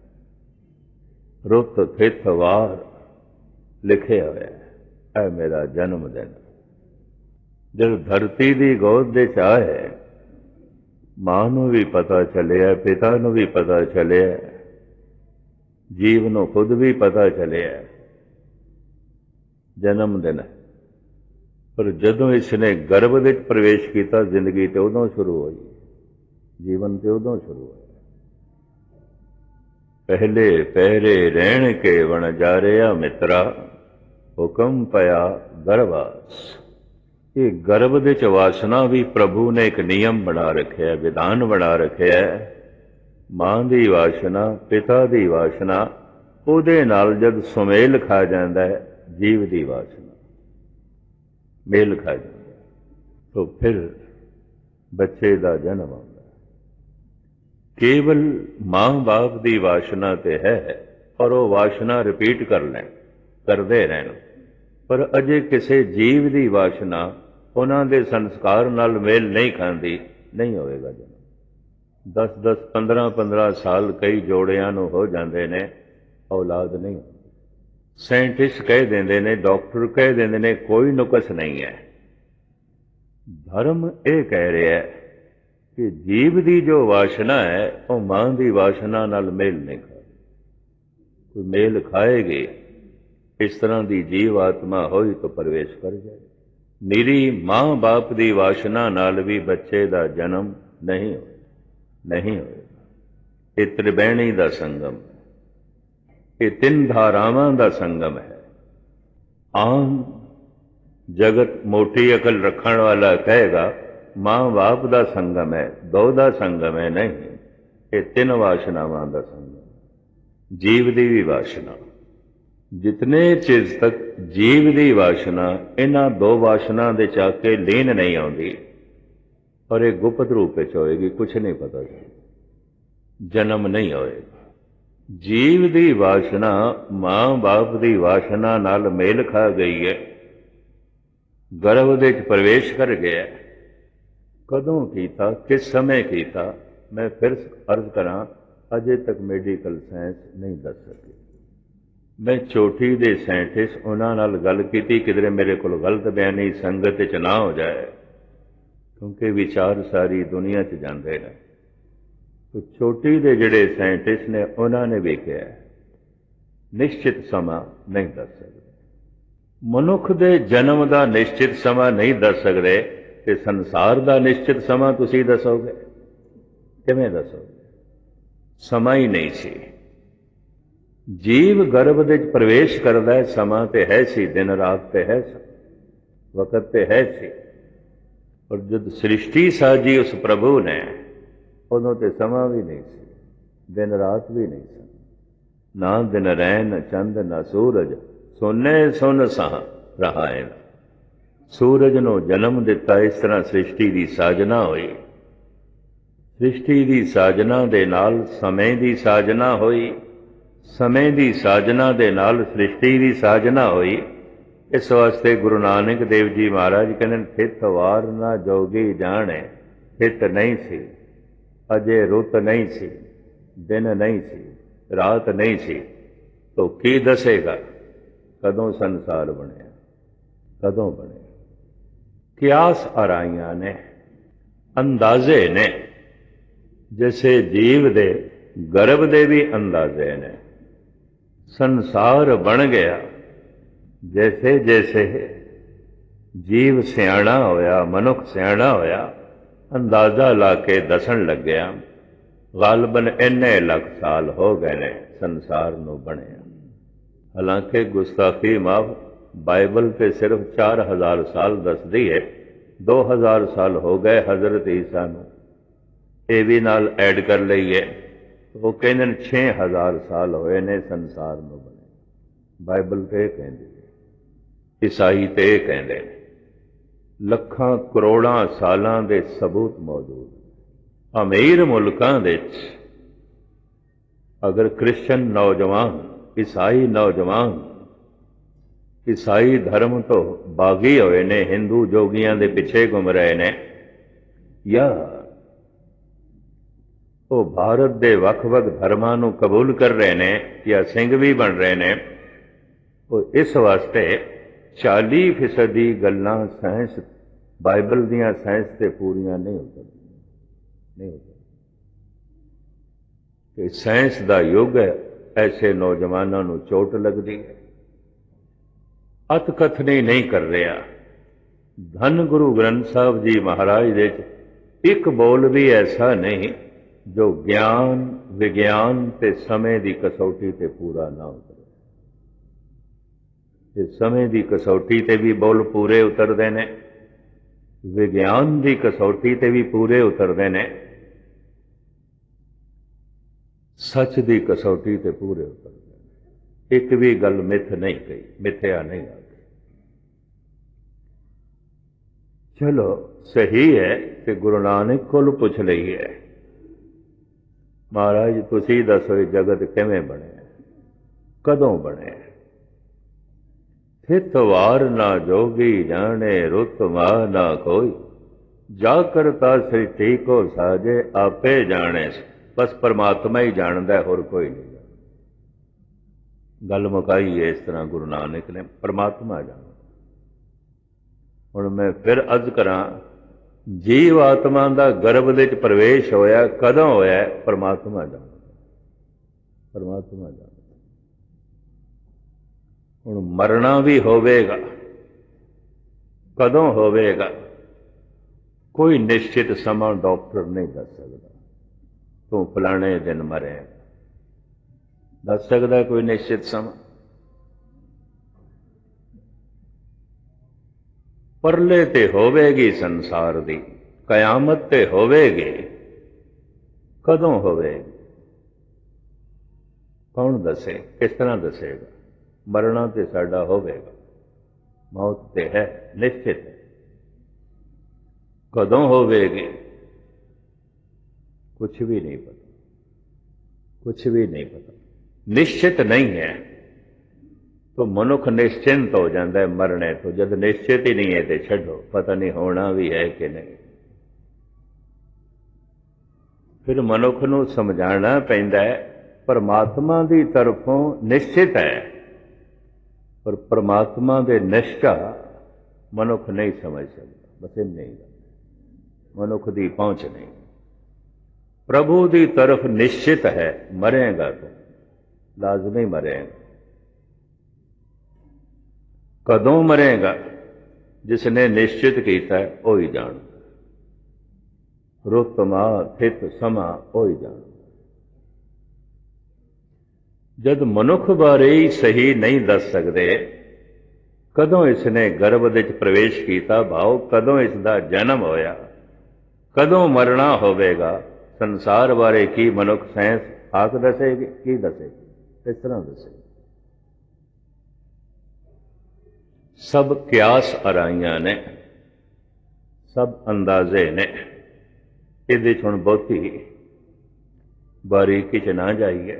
Speaker 2: ਰੁੱਤ ਥਿਤ ਵਾਰ ਲਿਖਿਆ ਹੋਇਆ ਹੈ, ਇਹ ਮੇਰਾ ਜਨਮ ਦਿਨ। ਜਦ ਧਰਤੀ ਦੀ ਗੋਦ ਦੇ ਚ ਆਏ, ਮਾਂ ਨੂੰ ਵੀ ਪਤਾ ਚੱਲਿਆ, ਪਿਤਾ ਨੂੰ ਵੀ ਪਤਾ ਚੱਲਿਆ, ਜੀਵ ਨੂੰ ਖੁਦ ਵੀ ਪਤਾ ਚੱਲਿਆ ਜਨਮ ਦਿਨ। ਪਰ ਜਦੋਂ ਇਸ ਨੇ ਗਰਭ ਵਿੱਚ ਪ੍ਰਵੇਸ਼ ਕੀਤਾ, ਜ਼ਿੰਦਗੀ ਤੇ ਉਦੋਂ ਸ਼ੁਰੂ ਹੋਈ, ਜੀਵਨ ਤੇ ਉਦੋਂ ਸ਼ੁਰੂ ਹੋਇਆ। ਪਹਿਲੇ ਪਹਿਰੇ ਰਹਿਣ ਕੇ ਵਣ ਜਾਰਿਆ ਮਿੱਤਰਾ, ਹੁਕਮ ਪਿਆ ਗਰਭਾਸ। ਇਹ ਗਰਭ ਦੇ ਚ ਵਾਸਨਾ ਵੀ ਪ੍ਰਭੂ ਨੇ ਇੱਕ ਨਿਯਮ ਬਣਾ ਰੱਖਿਆ, ਵਿਧਾਨ ਬਣਾ ਰੱਖਿਆ। ਮਾਂ ਦੀ ਵਾਸਨਾ, ਪਿਤਾ ਦੀ ਵਾਸਨਾ, ਉਹਦੇ ਨਾਲ ਜਦ ਸੁਮੇਲ ਖਾ ਜਾਂਦਾ ਹੈ, ਜੀਵ ਦੀ ਵਾਸਨਾ ਮੇਲ ਖਾ ਜਾਂਦਾ, ਤਾਂ ਫਿਰ ਬੱਚੇ ਦਾ ਜਨਮ ਆਉਂਦਾ। ਕੇਵਲ ਮਾਂ ਬਾਪ ਦੀ ਵਾਸਨਾ ਤੇ ਹੈ, ਔਰ ਉਹ ਵਾਸਨਾ ਰਿਪੀਟ ਕਰ ਲੈਣ, ਕਰਦੇ ਰਹਿਣ। ਪਰ ਅਜੇ ਕਿਸੇ ਜੀਵ ਦੀ ਵਾਸਨਾ ਉਹਨਾਂ ਦੇ ਸੰਸਕਾਰ ਨਾਲ ਮੇਲ ਨਹੀਂ ਖਾਂਦੀ, ਨਹੀਂ ਹੋਵੇਗਾ ਜਨਮ। ਦਸ ਦਸ ਪੰਦਰਾਂ ਪੰਦਰਾਂ ਸਾਲ ਕਈ ਜੋੜਿਆਂ ਨੂੰ ਹੋ ਜਾਂਦੇ ਨੇ, ਔਲਾਦ ਨਹੀਂ ਹੁੰਦੀ। ਸਾਇੰਟਿਸਟ ਕਹਿ ਦਿੰਦੇ ਨੇ, ਡਾਕਟਰ ਕਹਿ ਦਿੰਦੇ ਨੇ ਕੋਈ ਨੁਕਸ ਨਹੀਂ ਹੈ। ਧਰਮ ਇਹ ਕਹਿ ਰਿਹਾ ਕਿ ਜੀਵ ਦੀ ਜੋ ਵਾਸਨਾ ਹੈ ਉਹ ਮਾਂ ਦੀ ਵਾਸਨਾ ਨਾਲ ਮੇਲ ਨਹੀਂ ਖਾਏ। ਕੋਈ ਮੇਲ ਖਾਏਗੀ, ਇਸ ਤਰ੍ਹਾਂ ਦੀ ਜੀਵ ਆਤਮਾ ਹੋਈ ਤਾਂ ਪ੍ਰਵੇਸ਼ ਕਰ ਜਾਏ। ਨਿਰੀ ਮਾਂ ਬਾਪ ਦੀ ਵਾਸਨਾ ਨਾਲ ਵੀ ਬੱਚੇ ਦਾ ਜਨਮ ਨਹੀਂ ਹੋਇਆ, ਨਹੀਂ ਹੋਏਗਾ। ਇਹ ਤ੍ਰਿਵੈਣੀ ਦਾ ਸੰਗਮ ਹੈ, ਇਹ ਤਿੰਨ ਧਾਰਾਵਾਂ ਦਾ ਸੰਗਮ ਹੈ। ਆਮ ਜਗਤ ਮੋਟੀ ਅਕਲ ਰੱਖਣ ਵਾਲਾ ਕਹੇਗਾ ਮਾਂ ਬਾਪ ਦਾ ਸੰਗਮ ਹੈ, ਦੋ ਦਾ ਸੰਗਮ ਹੈ। ਨਹੀਂ, ਇਹ ਤਿੰਨ ਵਾਸ਼ਨਾਵਾਂ ਦਾ ਸੰਗਮ। ਜੀਵ ਦੀ ਵੀ ਵਾਸ਼ਨਾ, ਜਿਤਨੇ ਚਿਰ ਤੱਕ ਜੀਵ ਦੀ ਵਾਸ਼ਨਾ ਇਹਨਾਂ ਦੋ ਵਾਸ਼ਨਾ ਦੇ ਚ ਆ ਕੇ ਲੀਨ ਨਹੀਂ ਆਉਂਦੀ, ਔਰ ਇਹ ਗੁਪਤ ਰੂਪ ਵਿੱਚ ਹੋਏਗੀ, ਕੁਛ ਨਹੀਂ ਪਤਾ, ਜਨਮ ਨਹੀਂ ਹੋਏਗਾ। ਜੀਵ ਦੀ ਵਾਸ਼ਨਾ ਮਾਂ ਬਾਪ ਦੀ ਵਾਸ਼ਨਾ ਨਾਲ ਮੇਲ ਖਾ ਗਈ ਹੈ, ਗਰਭ ਦੇ ਚ ਪ੍ਰਵੇਸ਼ ਕਰ ਗਿਆ। ਕਦੋਂ ਕੀਤਾ, ਕਿਸ ਸਮੇਂ ਕੀਤਾ, ਮੈਂ ਫਿਰ ਅਰਜ਼ ਕਰਾਂ, ਅਜੇ ਤੱਕ ਮੈਡੀਕਲ ਸਾਇੰਸ ਨਹੀਂ ਦੱਸ ਸਕੀ। ਮੈਂ ਚੋਟੀ ਦੇ ਸਾਇੰਟਿਸਟ ਉਹਨਾਂ ਨਾਲ ਗੱਲ ਕੀਤੀ, ਕਿਧਰੇ ਮੇਰੇ ਕੋਲ ਗਲਤ ਬਿਆਨੀ ਸੰਗਤ ਚ ਨਾ ਹੋ ਜਾਏ, ਕਿਉਂਕਿ ਵਿਚਾਰ ਸਾਰੀ ਦੁਨੀਆ ਚ ਜਾਂਦੇ ਨੇ। ਚੋਟੀ ਦੇ ਜਿਹੜੇ ਸਾਇੰਟਿਸਟ ਨੇ ਉਹਨਾਂ ਨੇ ਵੀ ਕਿਹਾ ਨਿਸ਼ਚਿਤ ਸਮਾਂ ਨਹੀਂ ਦੱਸ ਸਕਦੇ। ਮਨੁੱਖ ਦੇ ਜਨਮ ਦਾ ਨਿਸ਼ਚਿਤ ਸਮਾਂ ਨਹੀਂ ਦੱਸ ਸਕਦੇ, ਤੇ ਸੰਸਾਰ ਦਾ ਨਿਸ਼ਚਿਤ ਸਮਾਂ ਤੁਸੀਂ ਦੱਸੋਗੇ, ਕਿਵੇਂ ਦੱਸੋਗੇ? ਸਮਾਂ ਹੀ ਨਹੀਂ ਸੀ। ਜੀਵ ਗਰਭ ਦੇ ਵਿੱਚ ਪ੍ਰਵੇਸ਼ ਕਰਦਾ ਹੈ, ਸਮਾਂ ਤੇ ਹੈ ਸੀ, ਦਿਨ ਰਾਤ ਤੇ ਹੈ ਸੀ, ਵਕਤ ਤੇ ਹੈ ਸੀ। ਪਰ ਜਦ ਸ੍ਰਿਸ਼ਟੀ ਸਾਜੀ ਉਸ ਪ੍ਰਭੂ ਨੇ, ਉਦੋਂ ਤੇ ਸਮਾਂ ਵੀ ਨਹੀਂ ਸੀ, ਦਿਨ ਰਾਤ ਵੀ ਨਹੀਂ ਸੀ। ਨਾ ਦਿਨ ਰੈਨ ਚੰਦ ਨਾ ਸੂਰਜ, ਸੋਨੇ ਸੁਨ ਸਾਹ ਰਹਾਏ। ਸੂਰਜ ਨੂੰ ਜਨਮ ਦਿੱਤਾ, ਇਸ ਤਰ੍ਹਾਂ ਸ੍ਰਿਸ਼ਟੀ ਦੀ ਸਾਜਨਾ ਹੋਈ। ਸ੍ਰਿਸ਼ਟੀ ਦੀ ਸਾਜਨਾ ਦੇ ਨਾਲ ਸਮੇਂ ਦੀ ਸਾਜਨਾ ਹੋਈ, ਸਮੇਂ ਦੀ ਸਾਜਨਾ ਦੇ ਨਾਲ ਸ੍ਰਿਸ਼ਟੀ ਦੀ ਸਾਜਨਾ ਹੋਈ। ਇਸ ਵਾਸਤੇ ਗੁਰੂ ਨਾਨਕ ਦੇਵ ਜੀ ਮਹਾਰਾਜ ਕਹਿੰਦੇ, ਥਿਤ ਵਾਰ ਨਾ ਜੋਗੀ ਜਾਣੇ। ਥਿਤ ਨਹੀਂ ਸੀ, ਅਜੇ ਰੁੱਤ ਨਹੀਂ ਸੀ, ਦਿਨ ਨਹੀਂ ਸੀ, ਰਾਤ ਨਹੀਂ ਸੀ, ਤੋ ਕੀ ਦੱਸੇਗਾ ਕਦੋਂ ਸੰਸਾਰ ਬਣਿਆ, ਕਦੋਂ ਬਣਿਆ? ਕਿਆਸ ਆਰਾਈਆਂ ਨੇ, ਅੰਦਾਜ਼ੇ ਨੇ। ਜੈਸੇ ਜੀਵ ਦੇ ਗਰਭ ਦੇ ਵੀ ਅੰਦਾਜ਼ੇ ਨੇ। ਸੰਸਾਰ ਬਣ ਗਿਆ, ਜੈਸੇ ਜੈਸੇ ਜੀਵ ਸਿਆਣਾ ਹੋਇਆ, ਮਨੁੱਖ ਸਿਆਣਾ ਹੋਇਆ, ਅੰਦਾਜ਼ਾ ਲਾ ਕੇ ਦੱਸਣ ਲੱਗਿਆ, ਗਾਲਬਨ ਇੰਨੇ ਲੱਖ ਸਾਲ ਹੋ ਗਏ ਨੇ ਸੰਸਾਰ ਨੂੰ ਬਣਿਆ। ਹਾਲਾਂਕਿ ਗੁਸਤਾਖੀ ਮਾਫ, ਬਾਈਬਲ ਤੇ ਸਿਰਫ ਚਾਰ ਹਜ਼ਾਰ ਸਾਲ ਦੱਸਦੀ ਹੈ। ਦੋ ਹਜ਼ਾਰ ਸਾਲ ਹੋ ਗਏ ਹਜ਼ਰਤ ਈਸਾ ਨੂੰ, ਇਹ ਵੀ ਨਾਲ ਐਡ ਕਰ ਲਈਏ, ਉਹ ਕਹਿੰਦੇ ਨੇ ਛੇ ਹਜ਼ਾਰ ਸਾਲ ਹੋਏ ਨੇ ਸੰਸਾਰ ਨੂੰ ਬਣੇ। ਬਾਈਬਲ ਤੇ ਇਹ ਕਹਿੰਦੀ ਹੈ, ਈਸਾਈ ਤੇ ਇਹ ਕਹਿੰਦੇ ਨੇ। ਲੱਖਾਂ ਕਰੋੜਾਂ ਸਾਲਾਂ ਦੇ ਸਬੂਤ ਮੌਜੂਦ। ਅਮੀਰ ਮੁਲਕਾਂ ਵਿੱਚ ਅਗਰ ਕ੍ਰਿਸਚਨ ਨੌਜਵਾਨ, ਈਸਾਈ ਨੌਜਵਾਨ ਈਸਾਈ ਧਰਮ ਤੋਂ ਬਾਗੀ ਹੋਏ ਨੇ, ਹਿੰਦੂ ਜੋਗੀਆਂ ਦੇ ਪਿੱਛੇ ਘੁੰਮ ਰਹੇ ਨੇ, ਜਾਂ ਉਹ ਭਾਰਤ ਦੇ ਵੱਖ-ਵੱਖ ਧਰਮਾਂ ਨੂੰ ਕਬੂਲ ਕਰ ਰਹੇ ਨੇ ਜਾਂ ਸਿੰਘ ਵੀ ਬਣ ਰਹੇ ਨੇ, ਉਹ ਇਸ ਵਾਸਤੇ ਚਾਲੀ ਫੀਸਦੀ ਗੱਲਾਂ ਸਾਇੰਸ, ਬਾਈਬਲ ਦੀਆਂ ਸਾਇੰਸ ਤੇ ਪੂਰੀਆਂ ਨਹੀਂ ਹੋ ਸਕਦੀਆਂ, ਨਹੀਂ ਹੋ ਸਕਦੀਆਂ। ਕਿ ਸਾਇੰਸ ਦਾ ਯੁੱਗ ਹੈ, ਐਸੇ ਨੌਜਵਾਨਾਂ ਨੂੰ ਚੋਟ ਲੱਗਦੀ ਹੈ। ਅਤ ਕਥਨੀ ਨਹੀਂ ਕਰ ਰਿਹਾ। ਧੰਨ ਗੁਰੂ ਗ੍ਰੰਥ ਸਾਹਿਬ ਜੀ ਮਹਾਰਾਜ ਦੇ ਇੱਕ ਬੋਲ ਵੀ ਐਸਾ ਨਹੀਂ ਜੋ ਗਿਆਨ, ਵਿਗਿਆਨ ਤੇ ਸਮੇਂ ਦੀ ਕਸੌਟੀ ਤੇ ਪੂਰਾ ਨਾ ਉਤਰੇ। ਇਹ ਸਮੇਂ ਦੀ ਕਸੌਟੀ ਤੇ ਵੀ ਬੋਲ ਪੂਰੇ ਉਤਰਦੇ ਨੇ, ਵਿਗਿਆਨ ਦੀ ਕਸੌਟੀ ਤੇ ਵੀ ਪੂਰੇ ਉਤਰਦੇ ਨੇ, ਸੱਚ ਦੀ ਕਸੌਟੀ ਤੇ ਪੂਰੇ ਉਤਰਦੇ ਨੇ। ਇੱਕ ਵੀ ਗੱਲ ਮਿੱਥ ਨਹੀਂ ਕਹੀ, ਮਿੱਥਿਆ ਨਹੀਂ ਆ ਗਈ। ਚਲੋ ਸਹੀ ਹੈ ਕਿ ਗੁਰੂ ਨਾਨਕ ਕੋਲ ਪੁੱਛ ਲਈਏ, ਮਹਾਰਾਜ ਤੁਸੀਂ ਦੱਸੋ ਇਹ ਜਗਤ ਕਿਵੇਂ ਬਣਿਆ, ਕਦੋਂ ਬਣਿਆ? ਥਿਤ ਵਾਰ ਨਾ ਜੋਗੀ ਜਾਣੇ, ਰੁੱਤ ਮਾਹ ਨਾ ਕੋਈ, ਜਾ ਕਰਤਾ ਸ੍ਰਿਸ਼ਟੀ ਕੋ ਸਾਜੇ, ਆਪੇ ਜਾਣੇ। ਬਸ ਪਰਮਾਤਮਾ ਹੀ ਜਾਣਦਾ, ਹੋਰ ਕੋਈ ਨਹੀਂ ਜਾਣਦਾ। ਗੱਲ ਮੁਕਾਈ ਇਸ ਤਰ੍ਹਾਂ ਗੁਰੂ ਨਾਨਕ ਨੇ, ਪਰਮਾਤਮਾ ਜਾਣਦਾ। ਹੁਣ ਮੈਂ ਫਿਰ ਅਰਜ਼ ਕਰਾਂ, ਜੀਵ ਆਤਮਾ ਦਾ ਗਰਭ ਦੇ ਵਿੱਚ ਪ੍ਰਵੇਸ਼ ਹੋਇਆ, ਕਦੋਂ ਹੋਇਆ? ਪਰਮਾਤਮਾ ਜਾਣਦਾ, ਪਰਮਾਤਮਾ ਜਾਣਦਾ। ਹੁਣ ਮਰਨਾ ਵੀ ਹੋਵੇਗਾ, ਕਦੋਂ ਹੋਵੇਗਾ? ਕੋਈ ਨਿਸ਼ਚਿਤ ਸਮਾਂ ਡਾਕਟਰ ਨਹੀਂ ਦੱਸ ਸਕਦਾ। ਤੂੰ ਫਲਾਣੇ ਦਿਨ ਮਰੇਗਾ, ਦੱਸ ਸਕਦਾ ਕੋਈ ਨਿਸ਼ਚਿਤ ਸਮਾਂ? ਪਰਲੇ ਤੇ ਹੋਵੇਗੀ ਸੰਸਾਰ ਦੀ, ਕਯਾਮਤ ਤੇ ਹੋਵੇਗੀ, ਕਦੋਂ ਹੋਵੇਗੀ? ਕੌਣ ਦੱਸੇ? ਕਿਸ ਤਰ੍ਹਾਂ ਦੱਸੇਗਾ? ਮਰਨਾ ਤੇ ਸਾਡਾ ਹੋਵੇਗਾ, ਮੌਤ ਤੇ ਹੈ, ਨਿਸ਼ਚਿਤ ਹੈ। ਕਦੋਂ ਹੋਵੇਗੀ? ਕੁਛ ਵੀ ਨਹੀਂ ਪਤਾ, ਕੁਛ ਵੀ ਨਹੀਂ ਪਤਾ, ਨਿਸ਼ਚਿਤ ਨਹੀਂ ਹੈ। तो मनुख निश्चिंत हो जाता है मरने तो, जब निश्चित ही नहीं है तो छड्डो, पता नहीं होना भी है कि नहीं। फिर मनुख नूं समझाना पैंदा है परमात्मा की तरफों निश्चित है, पर परमात्मा के निष्ठा मनुख नहीं समझ सकता। बस इन नहीं, मनुख की पहुंच नहीं। प्रभु की तरफ निश्चित है, मरेगा तो लाजमी मरेगा। कदों मरेगा? जिसने निश्चित किया है वही जान। रुत माह थित समा वही जान। जद मनुख बारे ही सही नहीं दस सकते कदों इसने गर्भ विच प्रवेश किया, भाव कदों इसका जन्म होया, कदों मरना होवेगा, संसार बारे की मनुख साइंस आख दसेगी, की दसेगी? इस तरह दसेगी। सब क्यास अराइयां ने, सब अंदाजे ने, ये हुण बहुती बारीकी च ना जाइए।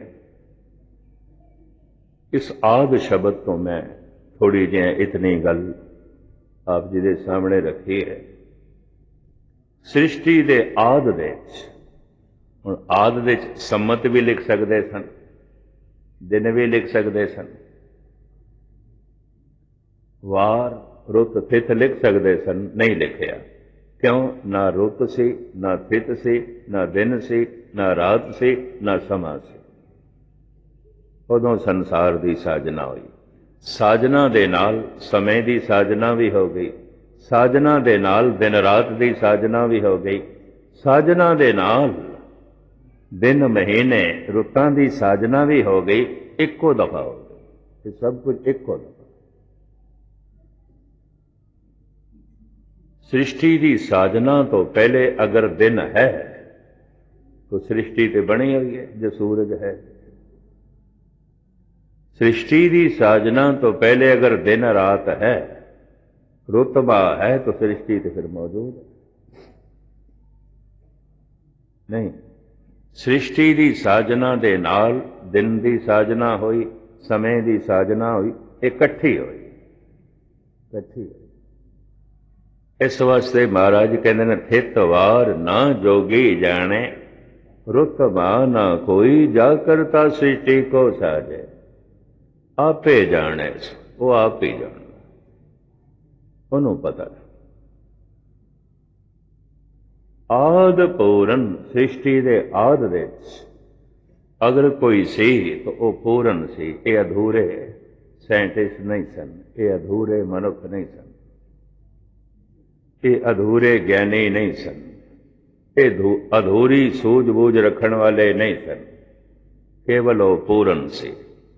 Speaker 2: इस आद शब्द तो मैं थोड़ी जी इतनी गल आप जी के सामने रखी है। सृष्टि के आद दे हुण आद दे सम्मत भी लिख सकते सन, दिन भी लिख सकते सन, वार रुत थित लिख सकते सन, नहीं लिखिया। क्यों? ना रुत सी, ना थित सी, ना दिन सी, ना रात सी, ना समा सी। उदों संसार की साजना हुई। साजना दे नाल समय की साजना भी हो गई, साजना दे नाल दिन रात की साजना भी हो गई, साजना दे नाल दिन महीने रुतां की साजना भी हो गई, इक्को दफा हो गई। ये सब कुछ इक्को दफा। सृष्टि की साजना तो पहले अगर दिन है तो सृष्टि तो बनी हुई है जो सूरज है। सृष्टि की साजना तो पहले अगर दिन रात है, रुतबा है, तो सृष्टि तो फिर मौजूद है नहीं। सृष्टि की साजना दे नाल दिन की साजना हुई, समय की साजना हुई, इकट्ठी हुई इकट्ठी हुई। इस वास्ते महाराज कहते हैं थित वार ना जोगी जाने, रुतबा ना कोई जा करता सृष्टि को साजे। आपे जाने, वो आप ही जाने, ਉਹਨੂੰ ਪਤਾ। ਆਦ ਪੂਰਨ ਸ੍ਰਿਸ਼ਟੀ ਦੇ ਆਦ ਵਿੱਚ ਅਗਰ ਕੋਈ ਸੀ ਤਾਂ ਉਹ ਪੂਰਨ ਸੀ। ਇਹ ਅਧੂਰੇ ਸਾਇੰਟਿਸਟ ਨਹੀਂ ਸਨ, ਇਹ ਅਧੂਰੇ ਮਨੁੱਖ ਨਹੀਂ ਸਨ, ਇਹ ਅਧੂਰੇ ਗਿਆਨੀ ਨਹੀਂ ਸਨ, ਇਹ ਅਧੂਰੀ ਸੂਝ-ਬੂਝ ਰੱਖਣ ਵਾਲੇ ਨਹੀਂ ਸਨ, ਕੇਵਲ ਉਹ ਪੂਰਨ ਸੀ।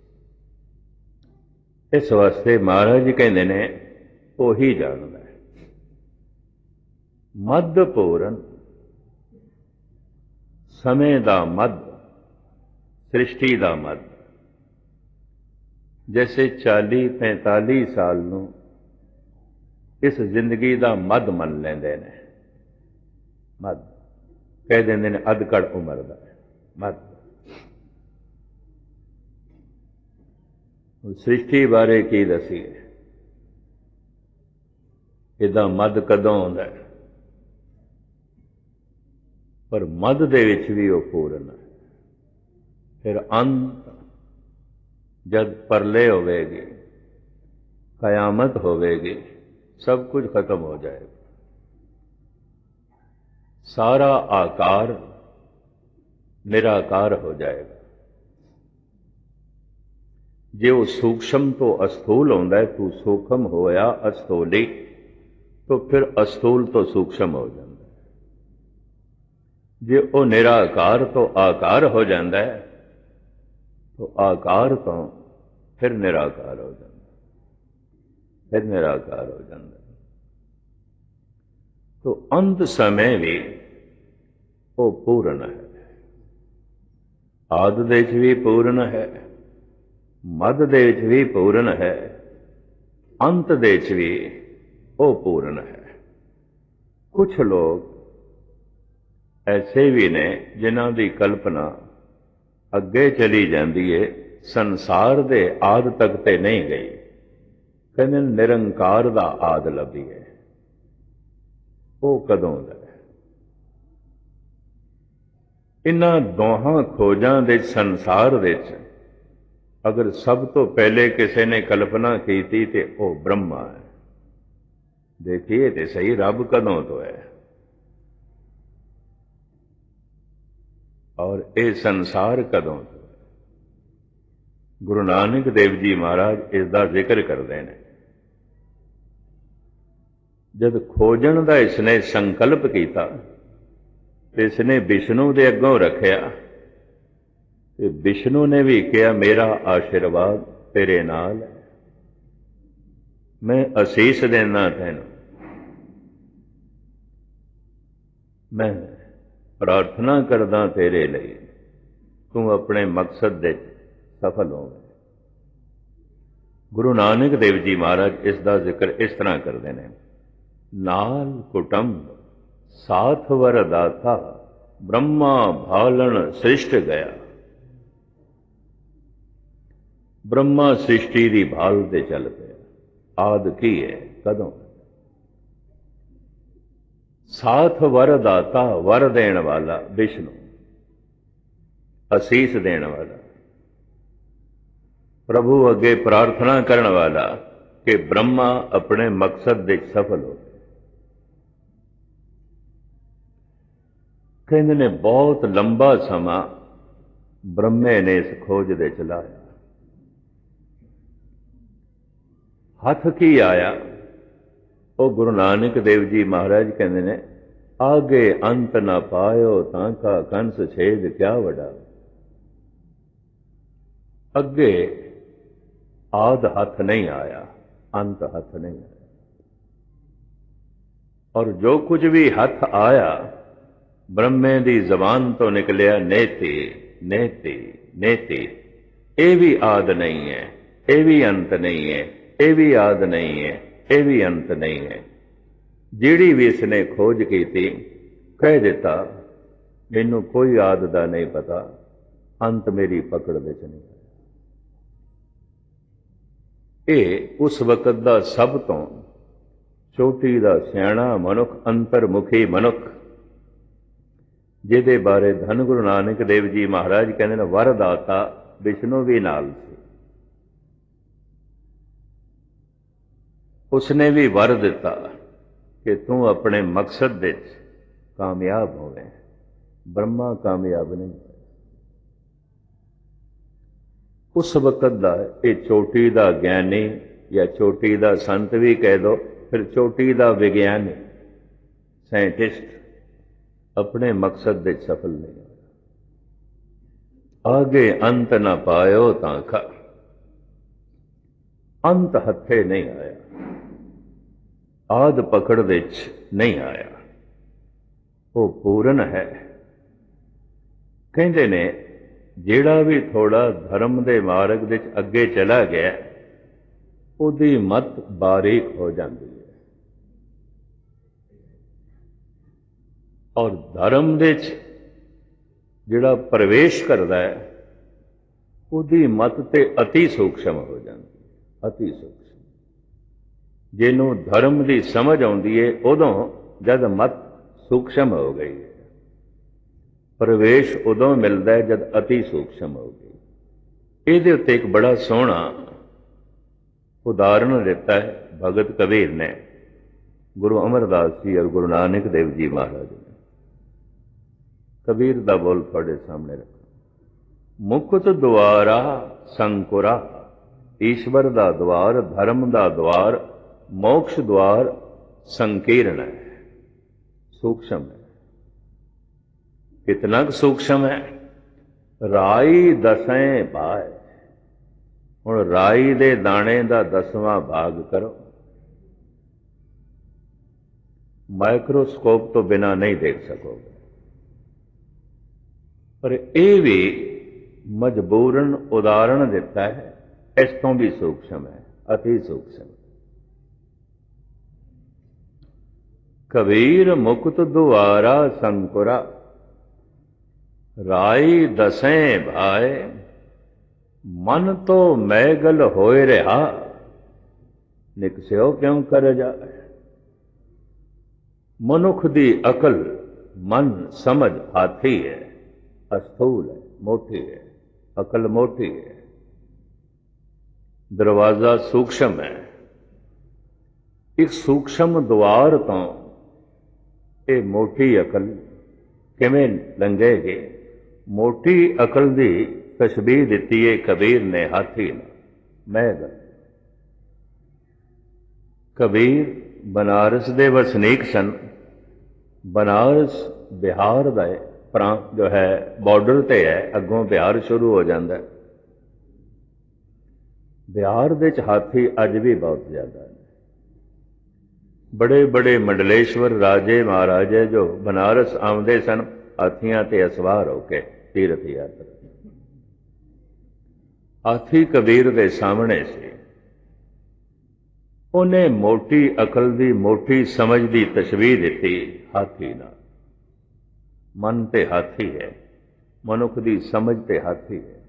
Speaker 2: ਇਸ ਵਾਸਤੇ ਮਹਾਰਾਜ ਜੀ ਕਹਿੰਦੇ ਨੇ ਉਹੀ ਜਾਣਦਾ ਹੈ। ਮੱਧ ਪੂਰਨ, ਸਮੇਂ ਦਾ ਮੱਧ, ਸ੍ਰਿਸ਼ਟੀ ਦਾ ਮੱਧ। ਜੈਸੇ ਚਾਲੀ ਪੈਂਤਾਲੀ ਸਾਲ ਨੂੰ ਇਸ ਜ਼ਿੰਦਗੀ ਦਾ ਮੱਧ ਮੰਨ ਲੈਂਦੇ ਨੇ, ਮੱਧ ਕਹਿ ਦਿੰਦੇ ਨੇ ਅਧਕੜ ਉਮਰ ਦਾ ਮੱਧ। ਸ੍ਰਿਸ਼ਟੀ ਬਾਰੇ ਕੀ ਦਸੀਏ, ਇਹਦਾ ਮੱਧ ਕਦੋਂ ਆਉਂਦਾ ਹੈ? ਪਰ ਮੱਧ ਦੇ ਵਿੱਚ ਵੀ ਉਹ ਪੂਰਨ ਹੈ। ਫਿਰ ਅੰਤ ਜਦ ਪਰਲੇ ਹੋਵੇਗੀ, ਕਯਾਮਤ ਹੋਵੇਗੀ, ਸਭ ਕੁਝ ਖਤਮ ਹੋ ਜਾਏਗਾ। ਸਾਰਾ ਆਕਾਰ ਨਿਰਾਕਾਰ ਹੋ ਜਾਏਗਾ। ਜੇ ਉਹ ਸੂਖਸ਼ਮ ਤੋਂ ਅਸਥੂਲ ਹੁੰਦਾ ਹੈ, ਤੂੰ ਸੂਖਮ ਹੋਇਆ ਅਸਥੂਲੀ, तो फिर अस्थूल तो सूक्ष्म हो जाता है। जे वो निराकार तो आकार हो जाता है, तो आकार तो फिर निराकार हो जाता है, फिर निराकार हो जाता है। तो अंत समय भी वो पूर्ण है। आदि दे विच भी पूर्ण है, मध दे विच भी पूर्ण है, अंत दे विच भी वो पूर्ण है। कुछ लोग ऐसे भी ने जिन्हां दी कल्पना अगे चली जाती है, संसार दे आद तक ते नहीं गई। कहते निरंकार दा आद लभी है। वो कदों दा है? इन्हां दोहां खोजां दे संसार दे अगर सब तो पहले किसी ने कल्पना की थी तो वो ब्रह्मा है। देखिए तो सही, रब कदों तो है और ये संसार कदों तो है? गुरु नानक देव जी महाराज इसका जिक्र करते हैं। जब खोजण का इसने संकल्प किया, इसने विष्णु के अगों रखिया, विष्णु ने भी कहा मेरा आशीर्वाद तेरे नाल है, मैं असीस देना तैनू, मैं प्रार्थना करदा तेरे लिए, तू अपने मकसद दे सफल हो। गुरु नानक देव जी महाराज इसका जिक्र इस तरह करते हैं। नाल कुटुंब साथ वरदाता, ब्रह्मा भालन सृष्ट गया। ब्रह्मा सृष्टि की भाल ते चल पे। आद की है, कदों? साथ वरदाता, वर देने वाला विष्णु, असीस देने वाला, प्रभु अगे प्रार्थना करने वाला कि ब्रह्मा अपने मकसद दे सफल हो। कहते ने बहुत लंबा समा ब्रह्मे ने इस खोज दे चलाया। हथ की आया, वो गुरु नानक देव जी महाराज कहते ने आगे अंत ना पायो ताका कंस छेद क्या वड़ा। अगे आद हथ नहीं आया, अंत हथ नहीं आया। ਔਰ ਜੋ ਕੁਝ ਵੀ ਹੱਥ ਆਇਆ ਬ੍ਰਹਮੇ ਦੀ ਜ਼ਬਾਨ ਤੋਂ ਨਿਕਲਿਆ ਨੇਤੀ ਨੇਤੀ ਨੇਤੀ। ਇਹ ਵੀ ਆਦ ਨਹੀਂ ਹੈ, ਇਹ ਵੀ ਅੰਤ ਨਹੀਂ ਹੈ, ਇਹ ਵੀ ਆਦ ਨਹੀਂ ਹੈ, ਇਹ ਵੀ ਅੰਤ ਨਹੀਂ ਹੈ। ਜਿਹੜੀ ਵੀ ਇਸਨੇ ਖੋਜ ਕੀਤੀ ਕਹਿ ਦਿੱਤਾ ਮੈਨੂੰ ਕੋਈ ਆਦ ਦਾ ਨਹੀਂ ਪਤਾ, ਅੰਤ ਮੇਰੀ ਪਕੜ ਵਿੱਚ ਨਹੀਂ ਹੈ। ਇਹ ਉਸ ਵਕਤ ਦਾ ਸਭ ਤੋਂ ਚੋਟੀ ਦਾ ਸਿਆਣਾ ਮਨੁੱਖ, ਅੰਤਰਮੁਖੀ ਮਨੁੱਖ, ਜਿਹਦੇ ਬਾਰੇ ਧੰਨ ਗੁਰੂ ਨਾਨਕ ਦੇਵ ਜੀ ਮਹਾਰਾਜ ਕਹਿੰਦੇ ਨੇ ਵਰਦਾਤਾ ਵਿਸ਼ਨੂੰ ਵੀ ਨਾਲ ਸੀ। ਉਸਨੇ ਵੀ ਵਰ ਦਿੱਤਾ ਕਿ ਤੂੰ ਆਪਣੇ ਮਕਸਦ ਵਿੱਚ ਕਾਮਯਾਬ ਹੋਵੇਂ। ਬ੍ਰਹਮਾ ਕਾਮਯਾਬ ਨਹੀਂ ਹੋਇਆ। ਉਸ ਵਕਤ ਦਾ ਇਹ ਚੋਟੀ ਦਾ ਗਿਆਨੀ ਜਾਂ ਚੋਟੀ ਦਾ ਸੰਤ ਵੀ ਕਹਿ ਦੋ, ਫਿਰ ਚੋਟੀ ਦਾ ਵਿਗਿਆਨੀ ਸਾਇੰਟਿਸਟ ਆਪਣੇ ਮਕਸਦ ਵਿੱਚ ਸਫਲ ਨਹੀਂ ਹੋਇਆ। ਆਗੇ ਅੰਤ ਨਾ ਪਾਇਓ ਤਾਂ ਖਾ, ਅੰਤ ਹੱਥੇ ਨਹੀਂ ਆਇਆ, ਆਦ ਪਕੜ ਵਿੱਚ ਨਹੀਂ ਆਇਆ। ਉਹ ਪੂਰਨ ਹੈ। ਕਹਿੰਦੇ ਨੇ ਜਿਹੜਾ ਵੀ ਥੋੜਾ ਧਰਮ ਦੇ ਮਾਰਗ ਵਿੱਚ ਅੱਗੇ ਚਲਾ ਗਿਆ ਉਹਦੀ ਮਤ ਬਾਰੀਕ ਹੋ ਜਾਂਦੀ ਹੈ, ਔਰ ਧਰਮ ਦੇ ਵਿੱਚ ਜਿਹੜਾ ਪ੍ਰਵੇਸ਼ ਕਰਦਾ ਹੈ ਉਹਦੀ ਮਤ ਤੇ ਅਤੀ ਸੂਖਸ਼ਮ ਹੋ ਜਾਂਦੀ ਹੈ, ਅਤੀ ਸੂਖਸ਼ਮ। ਜਿਹਨੂੰ ਧਰਮ ਦੀ ਸਮਝ ਆਉਂਦੀ ਹੈ ਉਦੋਂ ਜਦ ਮਤ ਸੂਖਸ਼ਮ ਹੋ ਗਈ ਹੈ, ਪ੍ਰਵੇਸ਼ ਉਦੋਂ ਮਿਲਦਾ ਹੈ ਜਦ ਅਤੀ ਸੂਖਸ਼ਮ ਹੋ ਗਈ। ਇਹਦੇ ਉੱਤੇ ਇੱਕ ਬੜਾ ਸੋਹਣਾ ਉਦਾਹਰਣ ਦਿੱਤਾ ਹੈ ਭਗਤ ਕਬੀਰ ਨੇ, ਗੁਰੂ ਅਮਰਦਾਸ ਜੀ ਔਰ ਗੁਰੂ ਨਾਨਕ ਦੇਵ ਜੀ ਮਹਾਰਾਜ ਨੇ। ਕਬੀਰ ਦਾ ਬੋਲ ਤੁਹਾਡੇ ਸਾਹਮਣੇ ਰੱਖੋ। ਮੁਕਤ ਦੁਆਰਾ ਸੰਕੁਰਾ, ਈਸ਼ਵਰ ਦਾ ਦੁਆਰ, ਧਰਮ ਦਾ ਦੁਆਰ, ਮੋਕਸ਼ ਦੁਆਰ ਸੰਕੀਰਨ ਹੈ, ਸੂਖਸ਼ਮ ਹੈ। कितना सूक्ष्म है। राई दसें पाए, हुण राई दे दाणे दा दसवां भाग करो, माइक्रोस्कोप तो बिना नहीं देख सकोगे। पर यह भी मजबूरन उदाहरण दिता है, इस तो भी सूक्ष्म है, अति सूक्ष्म। कबीर मुक्त दुआरा संकुरा, राई दसें भाए, मन तो मैगल होए रहा, निकस्यो क्यों कर जाए। मनुख दी अकल मन समझ हाथी है, अस्थूल है, मोटी है, अकल मोटी है, दरवाजा सूक्ष्म है। एक सूक्ष्म द्वार तो ये मोटी अकल किवें लंघेगी। मोटी अकल की तशबीह दिती है कबीर ने हाथी ने, मैगल। कबीर बनारस दे वसनीक सन। बनारस बिहार का प्रांत जो है बॉर्डर ते है, अगों बिहार शुरू हो जाता है। बिहार दे हाथी अज भी बहुत ज्यादा है। बड़े बड़े मंडलेश्वर राजे महाराजे जो बनारस आउंदे सन हाथियां ते असवार होके तीर्थ यात्रा। हाथी कबीर दे सामने से उन्हें मोटी अकल दी मोटी समझ दी तशबीह दिती हाथी नाल। मन ते हाथी है, मनुख दी समझ ते हाथी है।